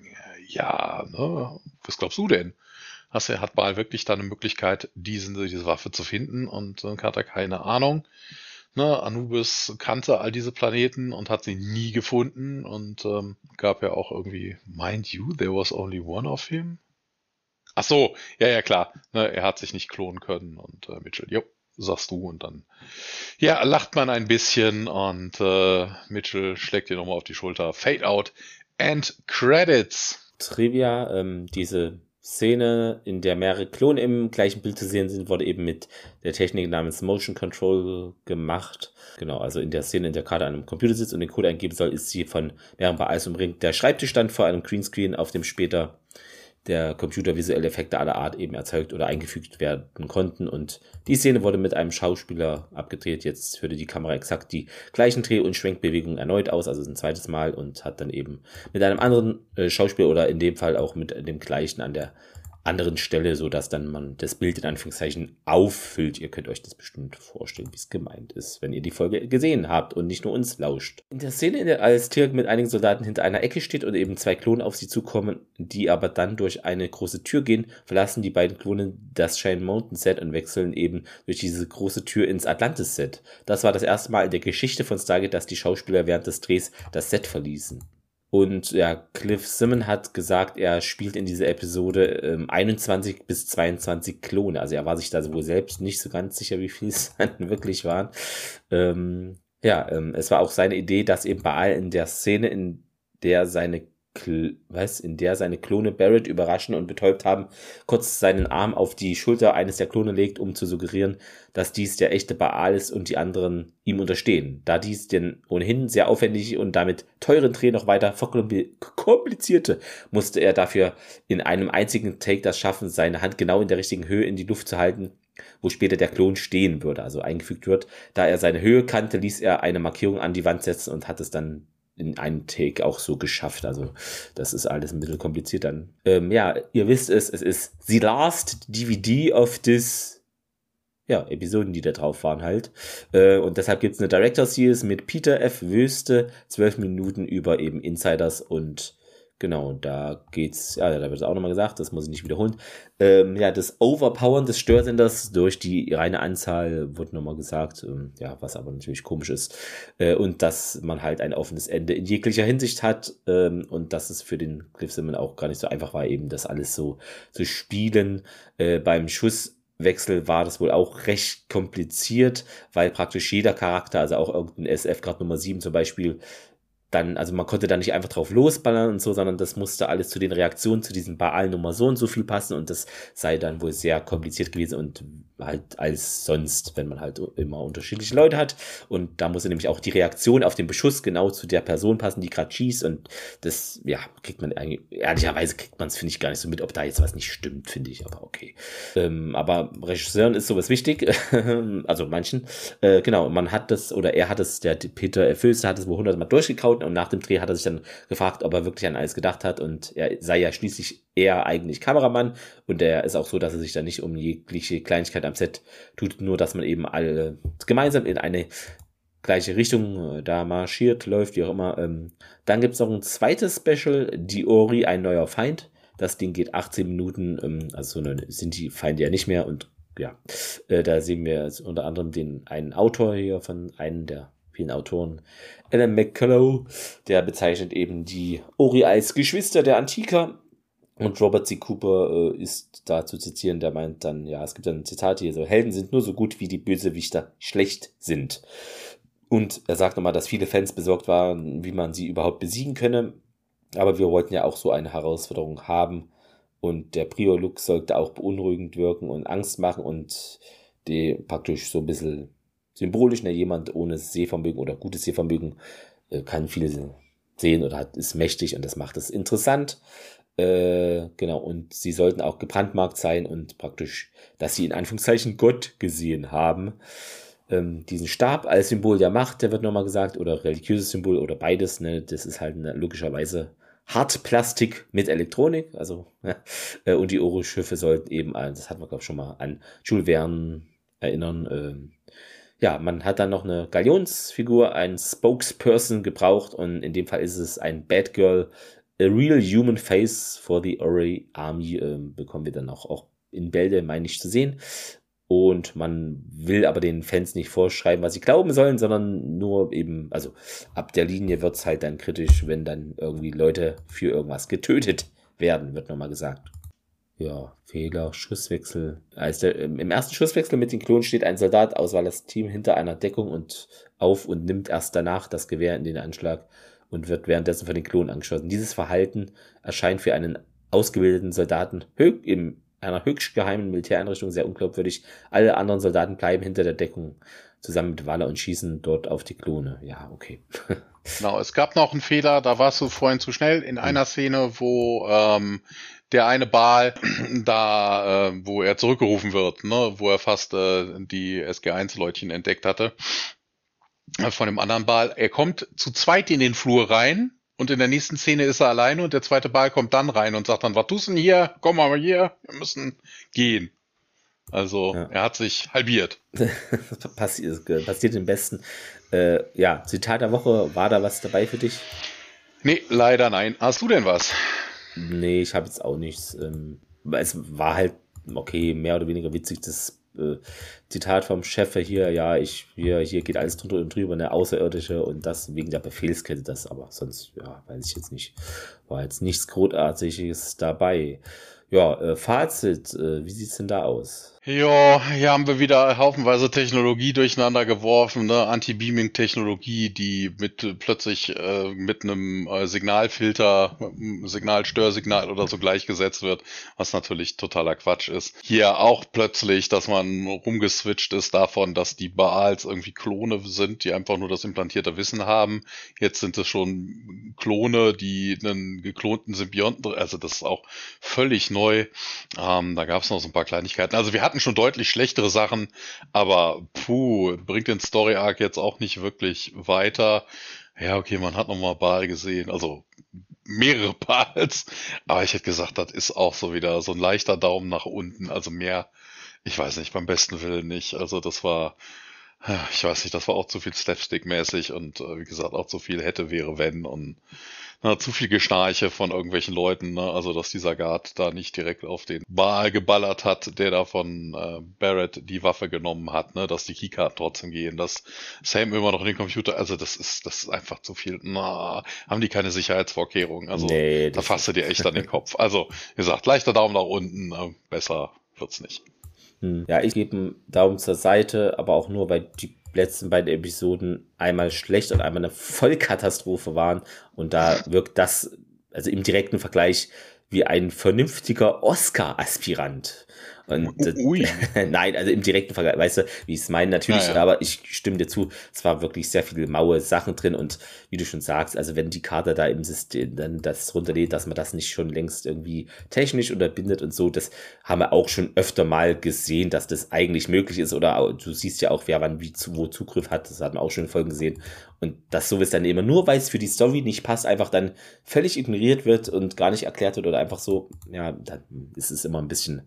ja, ne, was glaubst du denn? Hat Ball wirklich da eine Möglichkeit, diese Waffe zu finden? Und Carter keine Ahnung. Ne, Anubis kannte all diese Planeten und hat sie nie gefunden und gab ja auch irgendwie, mind you, there was only one of him? Ach so, ja, ja, klar. Ne, er hat sich nicht klonen können und Mitchell, jo, sagst du und dann, ja, lacht man ein bisschen und Mitchell schlägt ihr nochmal auf die Schulter. Fade out and Credits. Trivia, diese Szene, in der mehrere Klone im gleichen Bild zu sehen sind, wurde eben mit der Technik namens Motion Control gemacht. Genau, also in der Szene, in der Carter an einem Computer sitzt und den Code eingeben soll, ist sie von mehreren Baals umringt. Der Schreibtisch stand vor einem Greenscreen, auf dem später der Computer visuelle Effekte aller Art eben erzeugt oder eingefügt werden konnten. Und die Szene wurde mit einem Schauspieler abgedreht. Jetzt führte die Kamera exakt die gleichen Dreh- und Schwenkbewegungen erneut aus, also ein zweites Mal, und hat dann eben mit einem anderen Schauspieler oder in dem Fall auch mit dem gleichen an der anderen Stelle, so dass dann man das Bild in Anführungszeichen auffüllt. Ihr könnt euch das bestimmt vorstellen, wie es gemeint ist, wenn ihr die Folge gesehen habt und nicht nur uns lauscht. In der Szene, in der als Teal'c mit einigen Soldaten hinter einer Ecke steht und eben zwei Klone auf sie zukommen, die aber dann durch eine große Tür gehen, verlassen die beiden Klone das Shine Mountain Set und wechseln eben durch diese große Tür ins Atlantis Set. Das war das erste Mal in der Geschichte von Stargate, dass die Schauspieler während des Drehs das Set verließen. Und ja, Cliff Simmons hat gesagt, er spielt in dieser Episode 21 bis 22 Klone. Also er war sich da wohl selbst nicht so ganz sicher, wie viel es dann wirklich waren. Es war auch seine Idee, dass eben Baal in der Szene, in der seine Klone Barrett überraschen und betäubt haben, kurz seinen Arm auf die Schulter eines der Klone legt, um zu suggerieren, dass dies der echte Baal ist und die anderen ihm unterstehen. Da dies den ohnehin sehr aufwendig und damit teuren Dreh noch weiter verkomplizierte, musste er dafür in einem einzigen Take das schaffen, seine Hand genau in der richtigen Höhe in die Luft zu halten, wo später der Klon stehen würde, also eingefügt wird. Da er seine Höhe kannte, ließ er eine Markierung an die Wand setzen und hat es dann in einem Take auch so geschafft. Also das ist alles ein bisschen kompliziert dann. Ihr wisst es ist the last DVD of this Episoden, die da drauf waren halt. Und deshalb gibt es eine Director's Series mit Peter F. Wüste, 12 Minuten über eben Insiders und genau, da geht's, da wird es auch nochmal gesagt, das muss ich nicht wiederholen. Das Overpowern des Störsenders durch die reine Anzahl wurde nochmal gesagt, was aber natürlich komisch ist. Und dass man halt ein offenes Ende in jeglicher Hinsicht hat und dass es für den Cliff Simmons auch gar nicht so einfach war, eben das alles so zu spielen. Beim Schusswechsel war das wohl auch recht kompliziert, weil praktisch jeder Charakter, also auch irgendein SF-Grad Nummer 7 zum Beispiel, dann, also man konnte da nicht einfach drauf losballern und so, sondern das musste alles zu den Reaktionen zu diesem Baal-Nummer so und so viel passen und das sei dann wohl sehr kompliziert gewesen und halt als sonst, wenn man halt immer unterschiedliche Leute hat und da musste nämlich auch die Reaktion auf den Beschuss genau zu der Person passen, die gerade schießt und das, kriegt man eigentlich, ehrlicherweise kriegt man es, finde ich, gar nicht so mit, ob da jetzt was nicht stimmt, finde ich, aber okay. Aber Regisseuren ist sowas wichtig, also manchen, man hat das, oder er hat es, der Peter F. Wüste hat es wohl 100 Mal durchgekaut und nach dem Dreh hat er sich dann gefragt, ob er wirklich an alles gedacht hat und er sei ja schließlich eher eigentlich Kameramann und er ist auch so, dass er sich dann nicht um jegliche Kleinigkeit am Set tut, nur dass man eben alle gemeinsam in eine gleiche Richtung da marschiert, läuft, wie auch immer. Dann gibt es noch ein zweites Special, die Ori, ein neuer Feind. Das Ding geht 18 Minuten, also sind die Feinde ja nicht mehr und da sehen wir unter anderem einen Autor hier von einem der vielen Autoren, Alan McCullough, der bezeichnet eben die Ori als Geschwister der Antiker. Und Robert C. Cooper ist da zu zitieren, der meint dann, es gibt dann ein Zitat hier so, Helden sind nur so gut, wie die Bösewichter schlecht sind. Und er sagt nochmal, dass viele Fans besorgt waren, wie man sie überhaupt besiegen könne. Aber wir wollten ja auch so eine Herausforderung haben. Und der Prior-Look sollte auch beunruhigend wirken und Angst machen und die praktisch so ein bisschen symbolisch, jemand ohne Sehvermögen oder gutes Sehvermögen kann viele sehen oder ist mächtig und das macht es interessant. Genau, und sie sollten auch gebrandmarkt sein und praktisch, dass sie in Anführungszeichen Gott gesehen haben. Diesen Stab als Symbol der Macht, der wird nochmal gesagt, oder religiöses Symbol oder beides, ne, das ist halt logischerweise Hartplastik mit Elektronik, also und die Oro-Schiffe sollten eben das hatten wir glaube ich schon mal, an Jules Verne erinnern. Ja, man hat dann noch eine Galionsfigur, ein Spokesperson gebraucht und in dem Fall ist es ein Bad Girl, a real human face for the Ori Army, bekommen wir dann auch in Bälde, meine ich, zu sehen. Und man will aber den Fans nicht vorschreiben, was sie glauben sollen, sondern nur eben, also ab der Linie wird es halt dann kritisch, wenn dann irgendwie Leute für irgendwas getötet werden, wird nochmal gesagt. Ja, Fehler, Schusswechsel. Also im ersten Schusswechsel mit den Klonen steht ein Soldat aus das Team hinter einer Deckung und auf und nimmt erst danach das Gewehr in den Anschlag und wird währenddessen von den Klonen angeschossen. Dieses Verhalten erscheint für einen ausgebildeten Soldaten in einer höchst geheimen Militäreinrichtung sehr unglaubwürdig. Alle anderen Soldaten bleiben hinter der Deckung zusammen mit Waller und schießen dort auf die Klone. Ja, okay. Genau, es gab noch einen Fehler, da warst du vorhin zu schnell in einer Szene, wo der eine Baal da, wo er zurückgerufen wird, ne, wo er fast die SG-1-Leutchen entdeckt hatte, von dem anderen Baal. Er kommt zu zweit in den Flur rein und in der nächsten Szene ist er alleine und der zweite Baal kommt dann rein und sagt dann, was tust du denn hier? Komm mal hier, wir müssen gehen. Also ja. Er hat sich halbiert. Passiert im Besten. Ja, Zitat der Woche, war da was dabei für dich? Nee, leider nein. Hast du denn was? Nee, ich habe jetzt auch nichts. Es war halt, okay, mehr oder weniger witzig, das Zitat vom Chef hier, ja, hier geht alles drunter und drüber, eine Außerirdische und das wegen der Befehlskette, das aber sonst, ja, weiß ich jetzt nicht. War jetzt nichts Großartiges dabei. Ja, Fazit, wie sieht's denn da aus? Ja, hier haben wir wieder haufenweise Technologie durcheinander geworfen, ne? Anti-Beaming-Technologie, die plötzlich mit einem Signalfilter, Signalstörsignal oder so gleichgesetzt wird, was natürlich totaler Quatsch ist. Hier auch plötzlich, dass man rumgeswitcht ist davon, dass die Baals irgendwie Klone sind, die einfach nur das implantierte Wissen haben. Jetzt sind es schon Klone, die einen geklonten Symbionten, also das ist auch völlig neu. Da gab es noch so ein paar Kleinigkeiten. Also wir hatten schon deutlich schlechtere Sachen, aber bringt den Story Arc jetzt auch nicht wirklich weiter. Ja, okay, man hat nochmal Baal gesehen, also mehrere Baals, aber ich hätte gesagt, das ist auch so wieder so ein leichter Daumen nach unten, also mehr, ich weiß nicht, beim besten Willen nicht. Also das war, ich weiß nicht, das war auch zu viel Slapstick-mäßig und wie gesagt, auch zu viel hätte, wäre, wenn und zu viel Geschnarche von irgendwelchen Leuten, ne? Also dass dieser Guard da nicht direkt auf den Baal geballert hat, der da von Barrett die Waffe genommen hat, ne? Dass die Keykarten trotzdem gehen, dass Sam immer noch in den Computer, also das ist einfach zu viel. Haben die keine Sicherheitsvorkehrungen? Also nee, da fasst du dir echt an den Kopf. Also wie gesagt, leichter Daumen nach unten, besser wird's nicht. Ja, ich gebe einen Daumen zur Seite, aber auch nur, weil die letzten beiden Episoden einmal schlecht und einmal eine Vollkatastrophe waren. Und da wirkt das, also im direkten Vergleich, wie ein vernünftiger Oscar-Aspirant. Und nein, also im direkten Vergleich, weißt du, wie ich es meine, natürlich, ja. Aber ich stimme dir zu, es war wirklich sehr viele maue Sachen drin und wie du schon sagst, also wenn die Karte da im System dann das runterlädt, dass man das nicht schon längst irgendwie technisch unterbindet und so, das haben wir auch schon öfter mal gesehen, dass das eigentlich möglich ist oder du siehst ja auch, wer wann wo Zugriff hat, das hat man auch schon in Folgen gesehen und dass sowas dann immer nur, weil es für die Story nicht passt, einfach dann völlig ignoriert wird und gar nicht erklärt wird oder einfach so, ja, dann ist es immer ein bisschen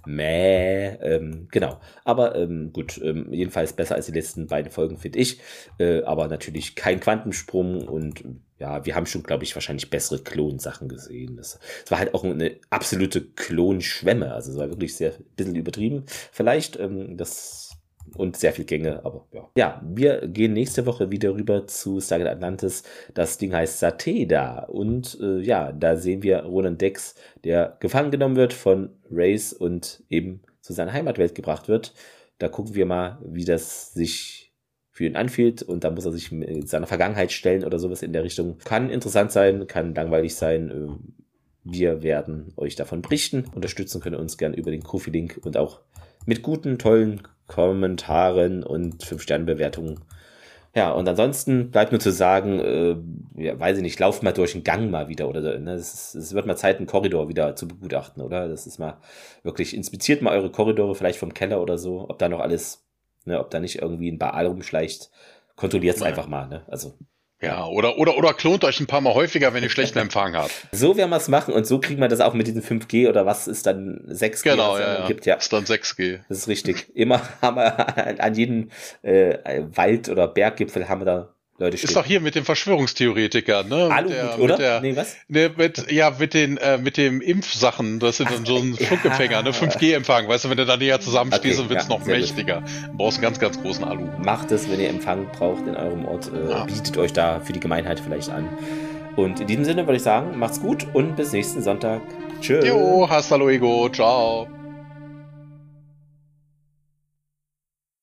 genau. Aber gut, jedenfalls besser als die letzten beiden Folgen, finde ich. Aber natürlich kein Quantensprung und ja, wir haben schon, glaube ich, wahrscheinlich bessere Klonsachen gesehen. Es war halt auch eine absolute Klonschwemme. Also es war wirklich sehr ein bisschen übertrieben. Vielleicht und sehr viel Gänge, aber ja. Ja, wir gehen nächste Woche wieder rüber zu Stargate Atlantis. Das Ding heißt Sateda. Und ja, da sehen wir Roland Dex, der gefangen genommen wird von Race und eben zu seiner Heimatwelt gebracht wird. Da gucken wir mal, wie das sich für ihn anfühlt. Und da muss er sich mit seiner Vergangenheit stellen oder sowas in der Richtung. Kann interessant sein, kann langweilig sein. Wir werden euch davon berichten. Unterstützen könnt ihr uns gerne über den Kofi-Link und auch mit guten, tollen Kommentaren und 5-Sterne-Bewertungen. Ja, und ansonsten bleibt nur zu sagen, ja, weiß ich nicht, lauft mal durch den Gang mal wieder oder so. Ne? Es wird mal Zeit, einen Korridor wieder zu begutachten, oder? Das ist mal wirklich, inspiziert mal eure Korridore vielleicht vom Keller oder so, ob da noch alles, ne, ob da nicht irgendwie ein Baal rumschleicht. Kontrolliert es einfach mal, ne? Also. Ja, oder klont euch ein paar Mal häufiger, wenn ihr schlechten Empfang habt. So werden wir es machen und so kriegen wir das auch mit diesem 5G oder was ist dann 6G, Genau, was es ja, dann ja. gibt, ja. Ist dann 6G. Das ist richtig. Immer haben wir an jedem Wald- oder Berggipfel haben wir da Leute stehen. Ist doch hier mit dem Verschwörungstheoretiker, ne? Aluhut, oder? Nee, was? Ne, mit dem Impfsachen, das sind dann so ein Funkempfänger, ne? 5G-Empfang, weißt du, wenn du da näher zusammenstehst, Okay, dann wird's ja, noch sehr gut. mächtiger. Du brauchst einen ganz, ganz großen Alu. Macht es, wenn ihr Empfang braucht in eurem Ort. Bietet euch da für die Gemeinheit vielleicht an. Und in diesem Sinne würde ich sagen, macht's gut und bis nächsten Sonntag. Tschüss. Jo, hasta luego, ciao.